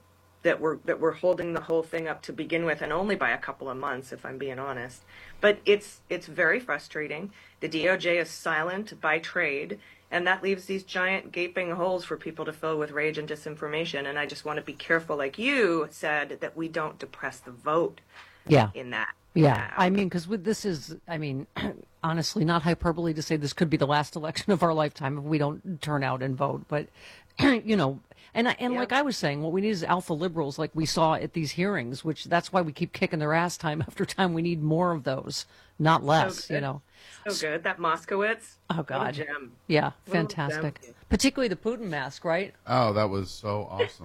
that were that were holding the whole thing up to begin with, and only by a couple of months, if I'm being honest. But it's it's very frustrating. The D O J is silent by trade, and that leaves these giant gaping holes for people to fill with rage and disinformation. And I just want to be careful, like you said, that we don't depress the vote. Yeah. In that. Yeah, I mean, because with this is, I mean, honestly, not hyperbole to say this could be the last election of our lifetime if we don't turn out and vote. But, you know, and I, and yeah. like I was saying, what we need is alpha liberals like we saw at these hearings, which that's why we keep kicking their ass time after time. We need more of those, not less, so you know. So good. That Moskowitz. Oh, God. What a gem. Yeah, What a fantastic. gem. Particularly the Putin mask, right? Oh, that was so awesome.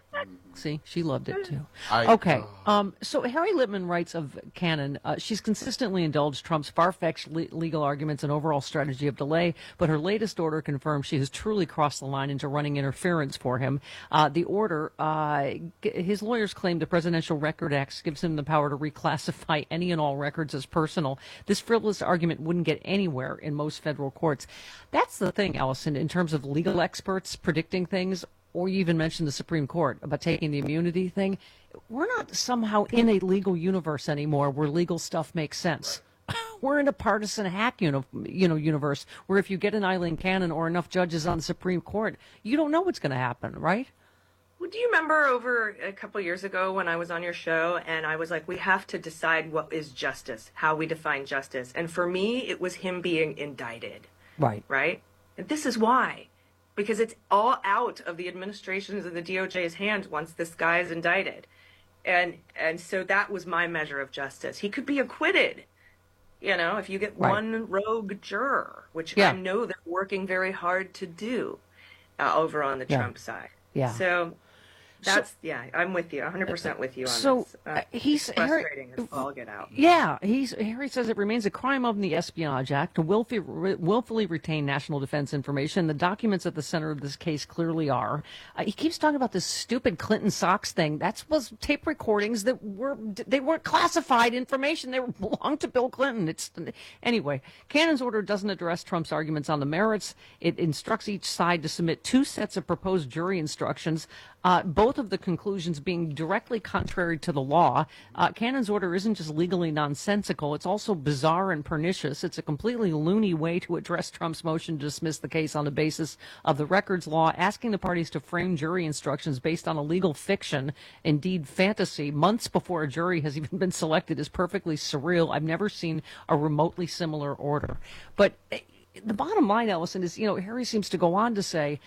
See, she loved it too. I, okay, uh, um, so Harry Litman writes of Cannon, uh, she's consistently indulged Trump's far-fetched le- legal arguments and overall strategy of delay, but her latest order confirms she has truly crossed the line into running interference for him. Uh, the order, uh, g- his lawyers claim the Presidential Record Act gives him the power to reclassify any and all records as personal. This frivolous argument wouldn't get anywhere in most federal courts. That's the thing, Allison, in terms of legal experts predicting things, or you even mentioned the Supreme Court about taking the immunity thing. We're not somehow in a legal universe anymore where legal stuff makes sense. Right. We're in a partisan hack uni- you know, universe where if you get an Eileen Cannon or enough judges on the Supreme Court, you don't know what's going to happen, right? Well, do you remember over a couple years ago when I was on your show and I was like, we have to decide what is justice, how we define justice. And for me, it was him being indicted. Right. Right? And this is why. Because it's all out of the administration's and the D O J's hands once this guy is indicted. And and so that was my measure of justice. He could be acquitted, you know, if you get right. one rogue juror, which yeah. I know they're working very hard to do uh, over on the yeah. Trump side. Yeah. So that's, so, yeah, I'm with you, one hundred percent with you on so, this. Uh, uh, he's it's frustrating as all get out. Yeah, he's, Harry says it remains a crime of the Espionage Act to willfully, willfully retain national defense information. The documents at the center of this case clearly are. Uh, he keeps talking about this stupid Clinton socks thing. That was tape recordings that were, they weren't classified information. They were, belonged to Bill Clinton. It's Anyway, Cannon's order doesn't address Trump's arguments on the merits. It instructs each side to submit two sets of proposed jury instructions, uh, both of the conclusions being directly contrary to the law. Uh, Cannon's order isn't just legally nonsensical, it's also bizarre and pernicious. It's a completely loony way to address Trump's motion to dismiss the case on the basis of the records law, asking the parties to frame jury instructions based on a legal fiction, indeed fantasy, months before a jury has even been selected is perfectly surreal. I've never seen a remotely similar order. But the bottom line, Ellison, is, you know, Harry seems to go on to say,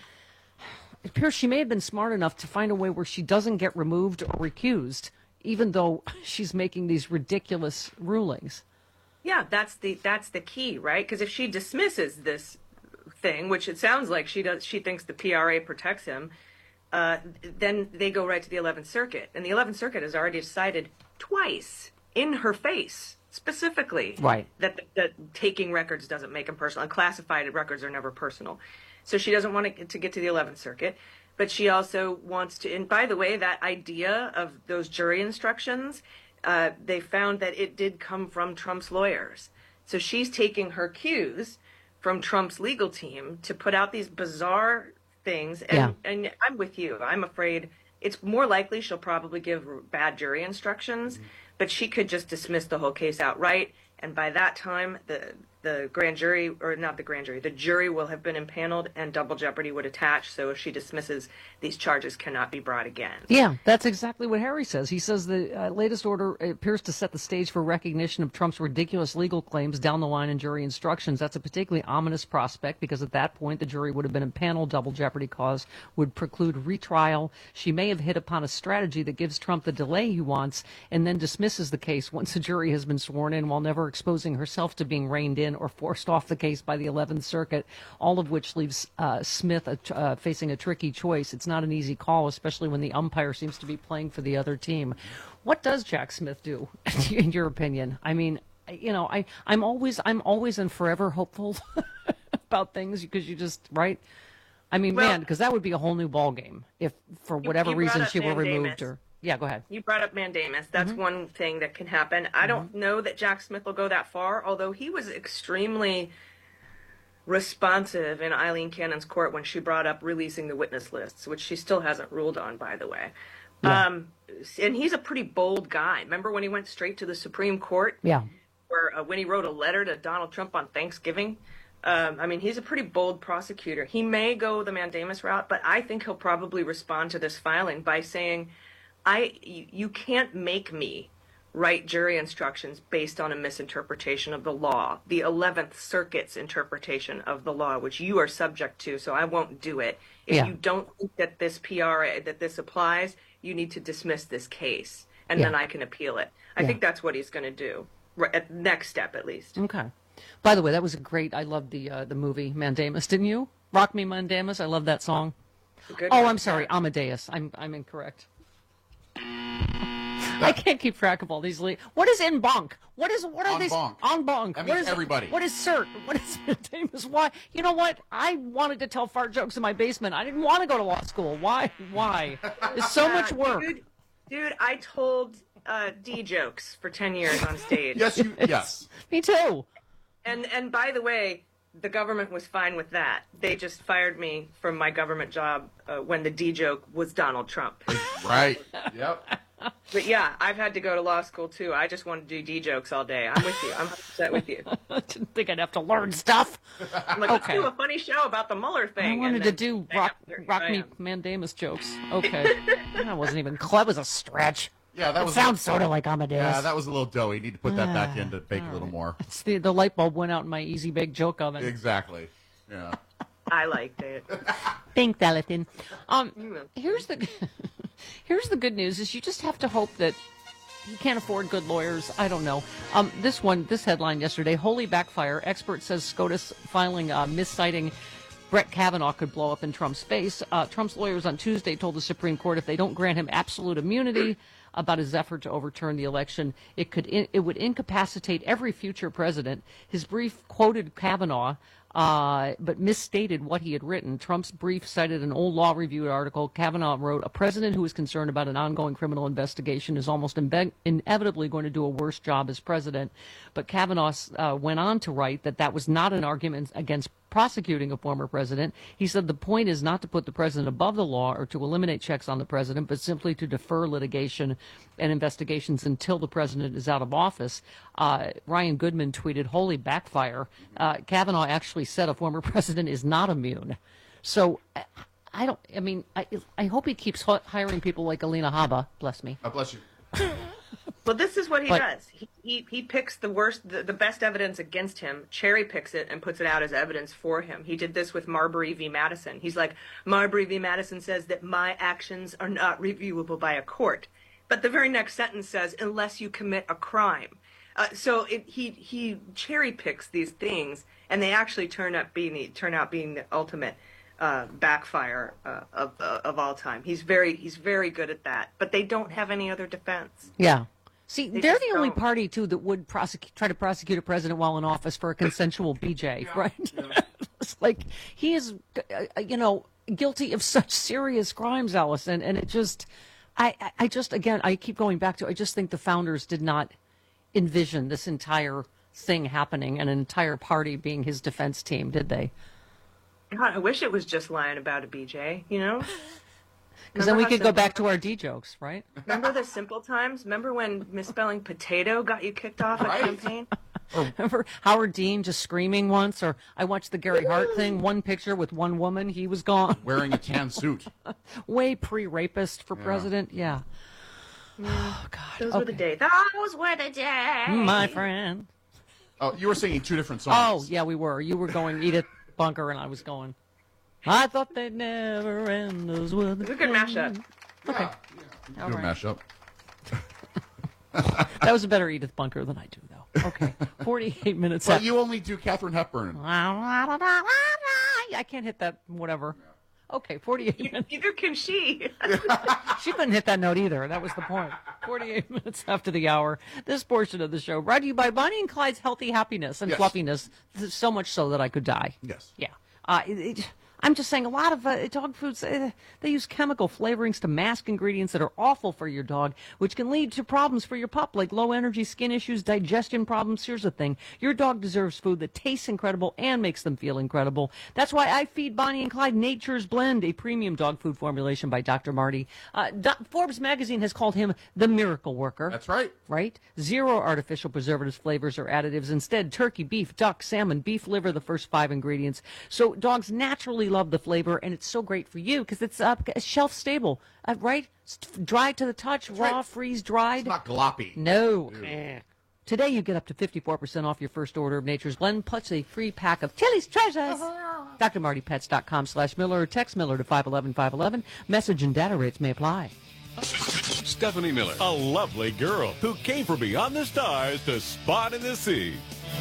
it appears she may have been smart enough to find a way where she doesn't get removed or recused, even though she's making these ridiculous rulings. Yeah, that's the that's the key, right? Because if she dismisses this thing, which it sounds like she does, she thinks the P R A protects him, uh, then they go right to the eleventh Circuit, and the eleventh Circuit has already decided twice in her face, specifically, right, that the, that taking records doesn't make them personal, and classified records are never personal. So she doesn't want to, to get to the eleventh Circuit, but she also wants to, and by the way, that idea of those jury instructions, uh, they found that it did come from Trump's lawyers. So she's taking her cues from Trump's legal team to put out these bizarre things. And, yeah. and I'm with you. I'm afraid it's more likely she'll probably give bad jury instructions, mm-hmm. but she could just dismiss the whole case outright. And by that time, the the grand jury, or not the grand jury, the jury will have been impaneled and double jeopardy would attach. So if she dismisses, these charges cannot be brought again. Yeah, that's exactly what Harry says. He says the uh, latest order appears to set the stage for recognition of Trump's ridiculous legal claims down the line in jury instructions. That's a particularly ominous prospect because at that point, the jury would have been impaneled. Double jeopardy cause would preclude retrial. She may have hit upon a strategy that gives Trump the delay he wants and then dismisses the case once the jury has been sworn in while never exposing herself to being reined in or forced off the case by the eleventh Circuit, all of which leaves uh, Smith a, uh, facing a tricky choice. It's not an easy call, especially when the umpire seems to be playing for the other team. What does Jack Smith do, in your opinion? I mean, you know, I, I'm always, I'm always and forever hopeful about things because you just, right? I mean, well, man, because that would be a whole new ball game if, for whatever reason, she were removed or. Yeah, go ahead. You brought up mandamus. That's mm-hmm. one thing that can happen. I mm-hmm. don't know that Jack Smith will go that far, although he was extremely responsive in Eileen Cannon's court when she brought up releasing the witness lists, which she still hasn't ruled on, by the way. Yeah. Um, and he's a pretty bold guy. Remember when he went straight to the Supreme Court? Yeah. Where uh, when he wrote a letter to Donald Trump on Thanksgiving? Um, I mean, he's a pretty bold prosecutor. He may go the mandamus route, but I think he'll probably respond to this filing by saying, I, you, you can't make me write jury instructions based on a misinterpretation of the law, the eleventh Circuit's interpretation of the law, which you are subject to, so I won't do it. If Yeah. you don't think that this P R A, that this applies, you need to dismiss this case, and Yeah. then I can appeal it. I Yeah. think that's what he's going to do, right, at next step at least. Okay. By the way, that was a great. I loved the uh, the movie Mandamus. Didn't you? Rock Me Mandamus. I love that song. Good oh, one. I'm sorry, Amadeus. I'm I'm incorrect. I can't keep track of all these. Le- what is en banc? What is what are En these banc. en banc? That What means is everybody. What is cert? What is Mandamus? Why? You know what? I wanted to tell fart jokes in my basement. I didn't want to go to law school. Why? Why? It's so much work. Dude, dude I told uh, D jokes for ten years on stage. Yes, you. Yes. Me too. And and by the way, the government was fine with that. They just fired me from my government job uh, when the D joke was Donald Trump. Right. Yep. But yeah, I've had to go to law school too. I just want to do D jokes all day. I'm with you. I'm upset with you. I didn't think I'd have to learn stuff. I'm like, Okay. let's do a funny show about the Mueller thing. I wanted and to then do bam, rock, there rock I me am. mandamus jokes. Okay, that wasn't even. That was a stretch. Yeah, that it was sounds sort of like Amadeus. Yeah, that was a little doughy. You need to put that back in to bake a little more. It's the the light bulb went out in my easy bake joke oven. Exactly. Yeah. I liked it. Thanks, Alison. Um, here's the here's the good news: is you just have to hope that he can't afford good lawyers. I don't know. Um, this one, this headline yesterday: Holy backfire. Expert says SCOTUS filing uh, misciting Brett Kavanaugh could blow up in Trump's face. Uh, Trump's lawyers on Tuesday told the Supreme Court if they don't grant him absolute immunity about his effort to overturn the election, it could in, it would incapacitate every future president. His brief quoted Kavanaugh, uh, but misstated what he had written. Trump's brief cited an old Law Review article. Kavanaugh wrote, "A president who is concerned about an ongoing criminal investigation is almost imbe- inevitably going to do a worse job as president." But Kavanaugh uh, went on to write that that was not an argument against prosecuting a former president. He said the point is not to put the president above the law or to eliminate checks on the president, but simply to defer litigation and investigations until the president is out of office. Uh, Ryan Goodman tweeted, "Holy backfire." Uh, Kavanaugh actually said a former president is not immune. So I, I don't, I mean, I, I hope he keeps h- hiring people like Alina Habba, bless me. God bless you. Well, this is what he But- does. He, he he picks the worst, the, the best evidence against him, cherry picks it, and puts it out as evidence for him. He did this with Marbury v. Madison. He's like, Marbury v. Madison says that my actions are not reviewable by a court. But the very next sentence says, unless you commit a crime. Uh, so it, he he cherry picks these things, and they actually turn up being the, turn out being the ultimate uh, backfire uh, of uh, of all time. He's very he's very good at that. But they don't have any other defense. Yeah. See, They they're just the only don't. party, too, that would prosecute, try to prosecute a president while in office for a consensual B J, right? It's like, he is, uh, you know, guilty of such serious crimes, Allison, and it just, I, I- I just, again, I keep going back to, I just think the founders did not envision this entire thing happening and an entire party being his defense team, did they? God, I wish it was just lying about a B J, you know? Because then we Remember could how go back to our D jokes, right? Remember the simple times? Remember when misspelling potato got you kicked off a campaign? Remember Howard Dean just screaming once? Or I watched the Gary Hart thing, one picture with one woman, he was gone. Wearing a tan suit. Way pre-rapist for Yeah. president, yeah. Oh, God. Those okay. were the days. Those were the days. My friend. Oh, you were singing two different songs. Oh, yeah, we were. You were going Edith Bunker, and I was going, I thought they'd never end as well. It was a good mashup. Okay. Do All a right. mashup. That was a better Edith Bunker than I do, though. Okay. forty-eight minutes. But after- you only do Katharine Hepburn. I can't hit that, whatever. Okay, forty-eight minutes. Neither can she. She couldn't hit that note either. That was the point. forty-eight minutes after the hour. This portion of the show brought to you by Bonnie and Clyde's Healthy Happiness and Yes. Fluffiness. So much so that I could die. Yes. Yeah. Uh, it, it, I'm just saying a lot of uh, dog foods, uh, they use chemical flavorings to mask ingredients that are awful for your dog, which can lead to problems for your pup, like low energy skin issues, digestion problems. Here's the thing. Your dog deserves food that tastes incredible and makes them feel incredible. That's why I feed Bonnie and Clyde Nature's Blend, a premium dog food formulation by Doctor Marty. Uh, Do- Forbes magazine has called him the miracle worker. That's right. Right? Zero artificial preservatives, flavors, or additives. Instead, turkey, beef, duck, salmon, beef liver, the first five ingredients. So dogs naturally love the flavor, and it's so great for you because it's uh, shelf stable, uh, right? It's dry to the touch, raw, right. Freeze dried. It's not gloppy. No. Eh. Today you get up to fifty-four percent off your first order of Nature's Blend, plus a free pack of Tilly's Treasures. D R Marty Pets dot com slash Miller or text Miller to five eleven five eleven. Message and data rates may apply. Stephanie Miller, a lovely girl who came from beyond the stars to spot in the sea.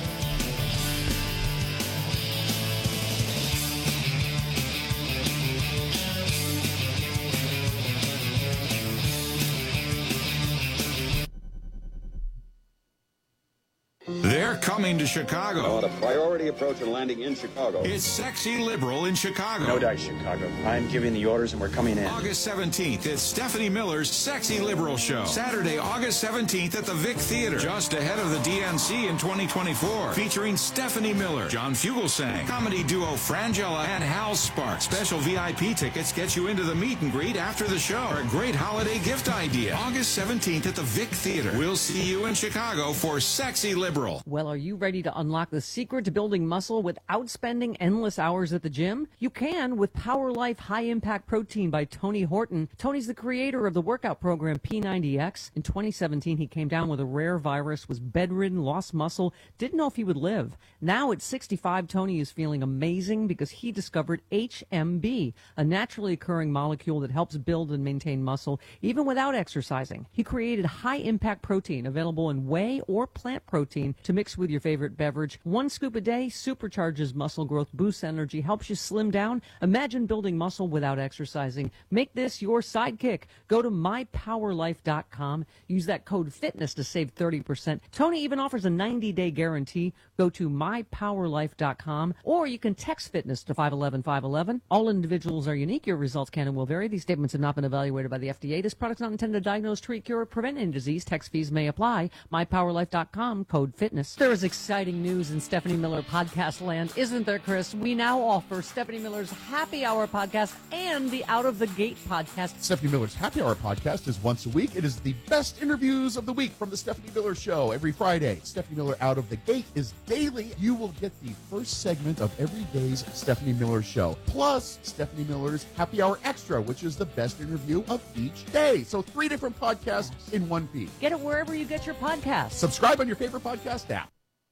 They're coming to Chicago. I want a priority approach and landing in Chicago. It's Sexy Liberal in Chicago. No dice, Chicago. I'm giving the orders and we're coming in. August seventeenth, it's Stephanie Miller's Sexy Liberal Show. Saturday, August seventeenth at the Vic Theater, just ahead of the D N C in twenty twenty-four. Featuring Stephanie Miller, John Fugelsang, comedy duo Frangela, and Hal Sparks. Special V I P tickets get you into the meet and greet after the show. A great holiday gift idea. August seventeenth at the Vic Theater. We'll see you in Chicago for Sexy Liberal. Well, are you ready to unlock the secret to building muscle without spending endless hours at the gym? You can with Power Life High Impact Protein by Tony Horton. Tony's the creator of the workout program P ninety X. In twenty seventeen, he came down with a rare virus, was bedridden, lost muscle, didn't know if he would live. Now at sixty-five, Tony is feeling amazing because he discovered H M B, a naturally occurring molecule that helps build and maintain muscle even without exercising. He created High Impact Protein, available in whey or plant protein, to mix with your favorite beverage. One scoop a day supercharges muscle growth, boosts energy, helps you slim down. Imagine building muscle without exercising. Make this your sidekick. Go to my power life dot com. Use that code FITNESS to save thirty percent. Tony even offers a ninety day guarantee. Go to my power life dot com, or you can text FITNESS to five eleven five eleven. All individuals are unique. Your results can and will vary. These statements have not been evaluated by the F D A. This product is not intended to diagnose, treat, cure, or prevent any disease. Text fees may apply. my power life dot com, code FITNESS. There is exciting news in Stephanie Miller podcast land, isn't there, Chris? We now offer Stephanie Miller's Happy Hour podcast and the Out of the Gate podcast. Stephanie Miller's Happy Hour podcast is once a week. It is the best interviews of the week from the Stephanie Miller Show every Friday. Stephanie Miller Out of the Gate is daily. You will get the first segment of every day's Stephanie Miller Show, plus Stephanie Miller's Happy Hour Extra, which is the best interview of each day. So three different podcasts in one feed. Get it wherever you get your podcasts. Subscribe on your favorite podcast app.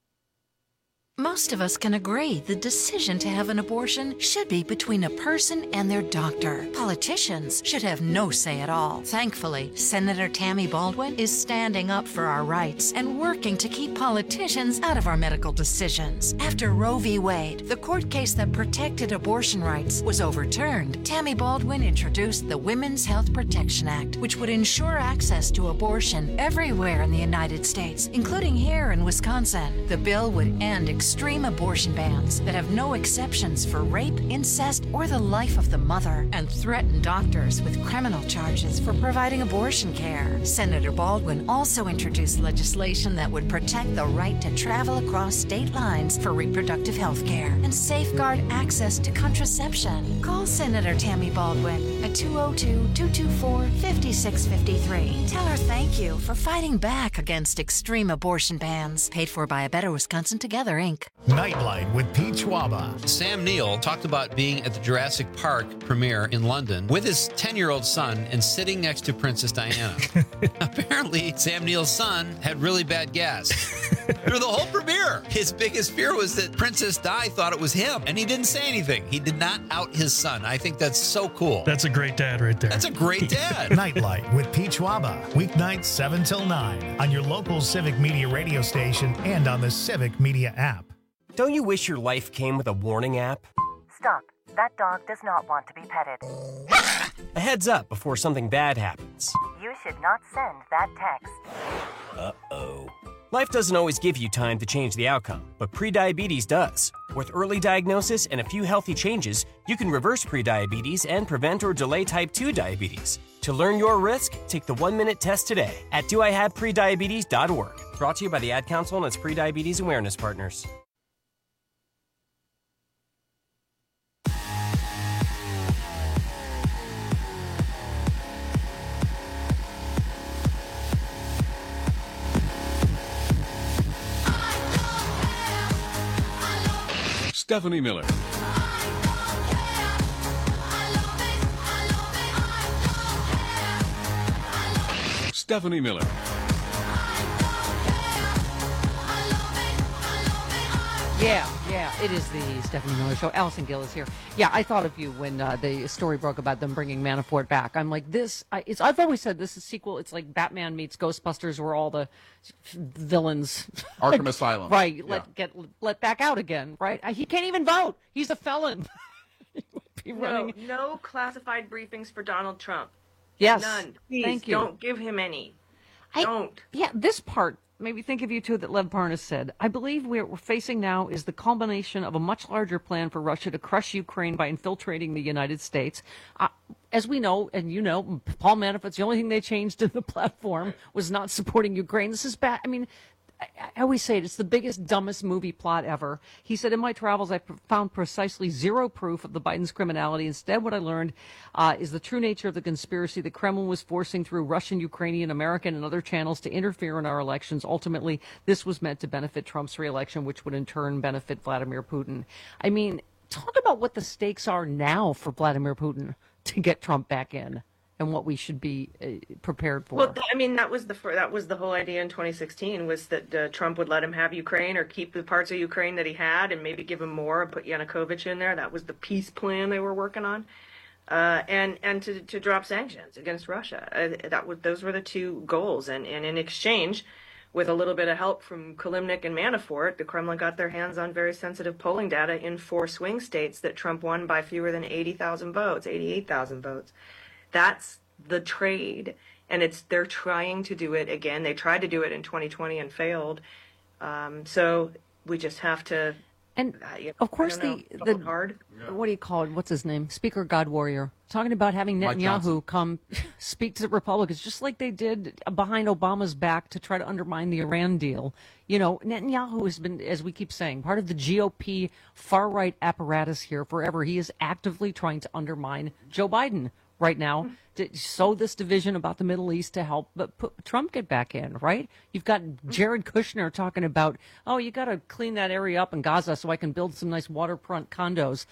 Most of us can agree the decision to have an abortion should be between a person and their doctor. Politicians should have no say at all. Thankfully, Senator Tammy Baldwin is standing up for our rights and working to keep politicians out of our medical decisions. After Roe v. Wade, the court case that protected abortion rights, was overturned, Tammy Baldwin introduced the Women's Health Protection Act, which would ensure access to abortion everywhere in the United States, including here in Wisconsin. The bill would end extreme abortion bans that have no exceptions for rape, incest, or the life of the mother, and threaten doctors with criminal charges for providing abortion care. Senator Baldwin also introduced legislation that would protect the right to travel across state lines for reproductive health care and safeguard access to contraception. Call Senator Tammy Baldwin at two oh two, two two four, five six five three. Tell her thank you for fighting back against extreme abortion bans. Paid for by A Better Wisconsin Together, Incorporated. Nightlight with Pete Schwaba. Sam Neill talked about being at the Jurassic Park premiere in London with his ten-year-old son and sitting next to Princess Diana. Apparently, Sam Neill's son had really bad gas. Through the whole premiere, his biggest fear was that Princess Di thought it was him, and he didn't say anything. He did not out his son. I think that's so cool. That's a great dad right there. That's a great dad. Nightlight with Pete Schwaba. Weeknights seven till nine on your local Civic Media radio station and on the Civic Media app. Don't you wish your life came with a warning app? Stop. That dog does not want to be petted. A heads up before something bad happens. You should not send that text. Uh-oh. Life doesn't always give you time to change the outcome, but prediabetes does. With early diagnosis and a few healthy changes, you can reverse prediabetes and prevent or delay type two diabetes. To learn your risk, take the one-minute test today at do I have prediabetes dot org. Brought to you by the Ad Council and its Prediabetes Awareness Partners. Stephanie Miller. Stephanie Miller. Yeah, yeah, it is the Stephanie Miller Show. Allison Gill is here. Yeah, I thought of you when uh, the story broke about them bringing Manafort back. I'm like, this, I, it's, I've always said this is sequel. It's like Batman meets Ghostbusters, where all the villains. Arkham Asylum. Right, let Yeah. get let back out again, right? Uh, He can't even vote. He's a felon. He would be No, running. no classified briefings for Donald Trump. Yes, None. Please thank you. don't give him any. I, don't. Yeah, this part made me think of you too that Lev Parnas said. I believe we're, we're facing now is the culmination of a much larger plan for Russia to crush Ukraine by infiltrating the United States. Uh, as we know, and you know, Paul Manafort's the only thing they changed in the platform was not supporting Ukraine. This is bad. I mean, I, I always say it, it's the biggest, dumbest movie plot ever. He said, in my travels, I found precisely zero proof of the Biden's criminality. Instead, what I learned uh, is the true nature of the conspiracy the Kremlin was forcing through Russian, Ukrainian, American, and other channels to interfere in our elections. Ultimately, this was meant to benefit Trump's reelection, which would in turn benefit Vladimir Putin. I mean, talk about what the stakes are now for Vladimir Putin to get Trump back in, and what we should be uh, prepared for. Well, I mean, that was the fir- that was the whole idea in twenty sixteen, was that uh, Trump would let him have Ukraine or keep the parts of Ukraine that he had and maybe give him more and put Yanukovych in there. That was the peace plan they were working on, uh, and and to to drop sanctions against Russia. Uh, that was those were the two goals. And and in exchange, with a little bit of help from Kilimnik and Manafort, the Kremlin got their hands on very sensitive polling data in four swing states that Trump won by fewer than eighty thousand votes, eighty-eight thousand votes. That's the trade, and it's they're trying to do it again. They tried to do it in twenty twenty and failed. Um, so we just have to. And uh, you know, of course, I don't the know, the hard. what do you call it? What's his name? Speaker God Warrior talking about having Mike Johnson. Netanyahu come speak to the Republicans, just like they did behind Obama's back to try to undermine the Iran deal. You know, Netanyahu has been, as we keep saying, part of the G O P far right apparatus here forever. He is actively trying to undermine Joe Biden right now to sow this division about the Middle East to help but put Trump get back in, right? You've got Jared Kushner talking about, oh, you got to clean that area up in Gaza so I can build some nice waterfront condos.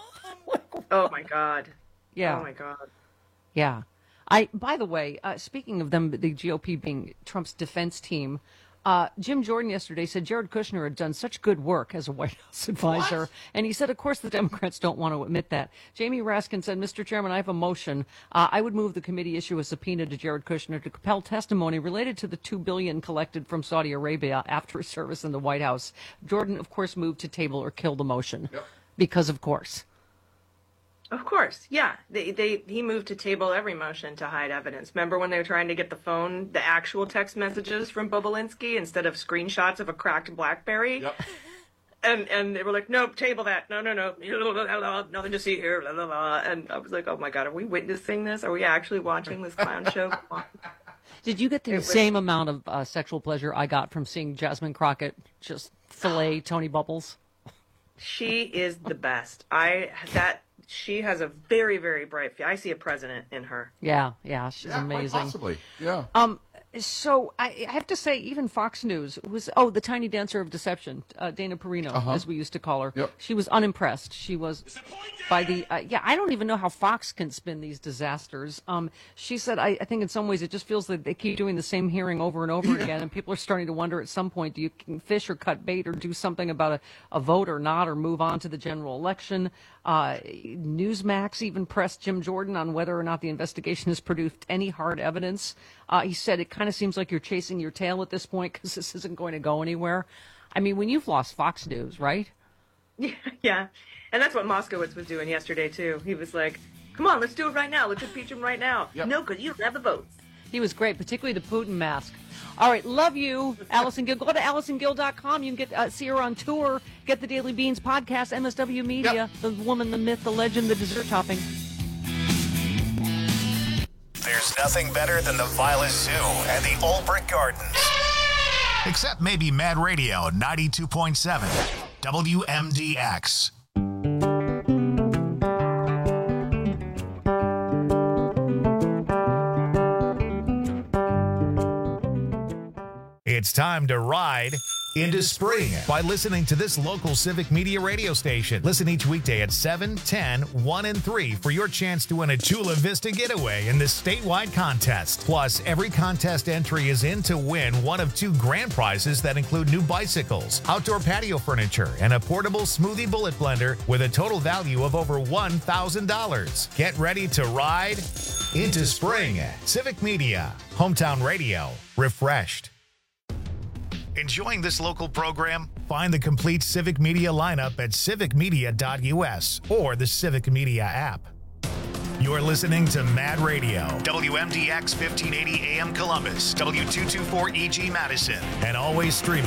Oh my God. Yeah. Oh my God. Yeah. I. By the way, uh, speaking of them, the G O P being Trump's defense team, uh, Jim Jordan yesterday said Jared Kushner had done such good work as a White House advisor. What? And he said, of course, the Democrats don't want to admit that. Jamie Raskin said, Mister Chairman, I have a motion. Uh, I would move the committee issue a subpoena to Jared Kushner to compel testimony related to the two billion dollars collected from Saudi Arabia after his service in the White House. Jordan, of course, moved to table or kill the motion. Yep. Because, of course. Of course, yeah. They, they he moved to table every motion to hide evidence. Remember when they were trying to get the phone, the actual text messages from Bobulinski instead of screenshots of a cracked BlackBerry? Yep. And and they were like, nope, table that. No, no, no. Nothing to see here. Blah, blah, blah. And I was like, oh my God, are we witnessing this? Are we actually watching this clown show? Did you get the was... same amount of uh, sexual pleasure I got from seeing Jasmine Crockett just fillet Tony Bubbles? She is the best. I that she has a very, very bright future. I see a president in her. Yeah, yeah, she's yeah, amazing. Quite possibly, yeah. Um, so I, I have to say, even Fox News was oh, the tiny dancer of deception, uh, Dana Perino, uh-huh. as we used to call her. Yep. She was unimpressed. She was by the uh, yeah. I don't even know how Fox can spin these disasters. Um, she said, I, I think in some ways it just feels like they keep doing the same hearing over and over again, and people are starting to wonder at some point, do you fish or cut bait or do something about a, a vote or not, or move on to the general election? Uh, Newsmax even pressed Jim Jordan on whether or not the investigation has produced any hard evidence. Uh, he said it kind of seems like you're chasing your tail at this point because this isn't going to go anywhere. I mean, when you've lost Fox News, right? Yeah, yeah. And that's what Moskowitz was doing yesterday, too. He was like, come on, let's do it right now. Let's impeach him right now. Yep. No, because you don't have the votes. He was great, particularly the Putin mask. All right, love you, Allison Gill. Go to allison gill dot com. You can get uh, see her on tour. Get the Daily Beans podcast, M S W Media, yep. The woman, the myth, the legend, the dessert topping. There's nothing better than the Violet Zoo and the Old Brick Gardens. Except maybe Mad Radio ninety-two point seven, W M D X. It's time to ride into spring by listening to this local Civic Media radio station. Listen each weekday at seven, ten, one, and three for your chance to win a Chula Vista getaway in this statewide contest. Plus, every contest entry is in to win one of two grand prizes that include new bicycles, outdoor patio furniture, and a portable smoothie bullet blender with a total value of over one thousand dollars. Get ready to ride into spring. Civic Media, hometown radio, refreshed. Enjoying this local program? Find the complete Civic Media lineup at civic media dot U S or the Civic Media app. You're listening to Mad Radio, W M D X fifteen eighty A M Columbus, W two twenty-four E G Madison, and always streaming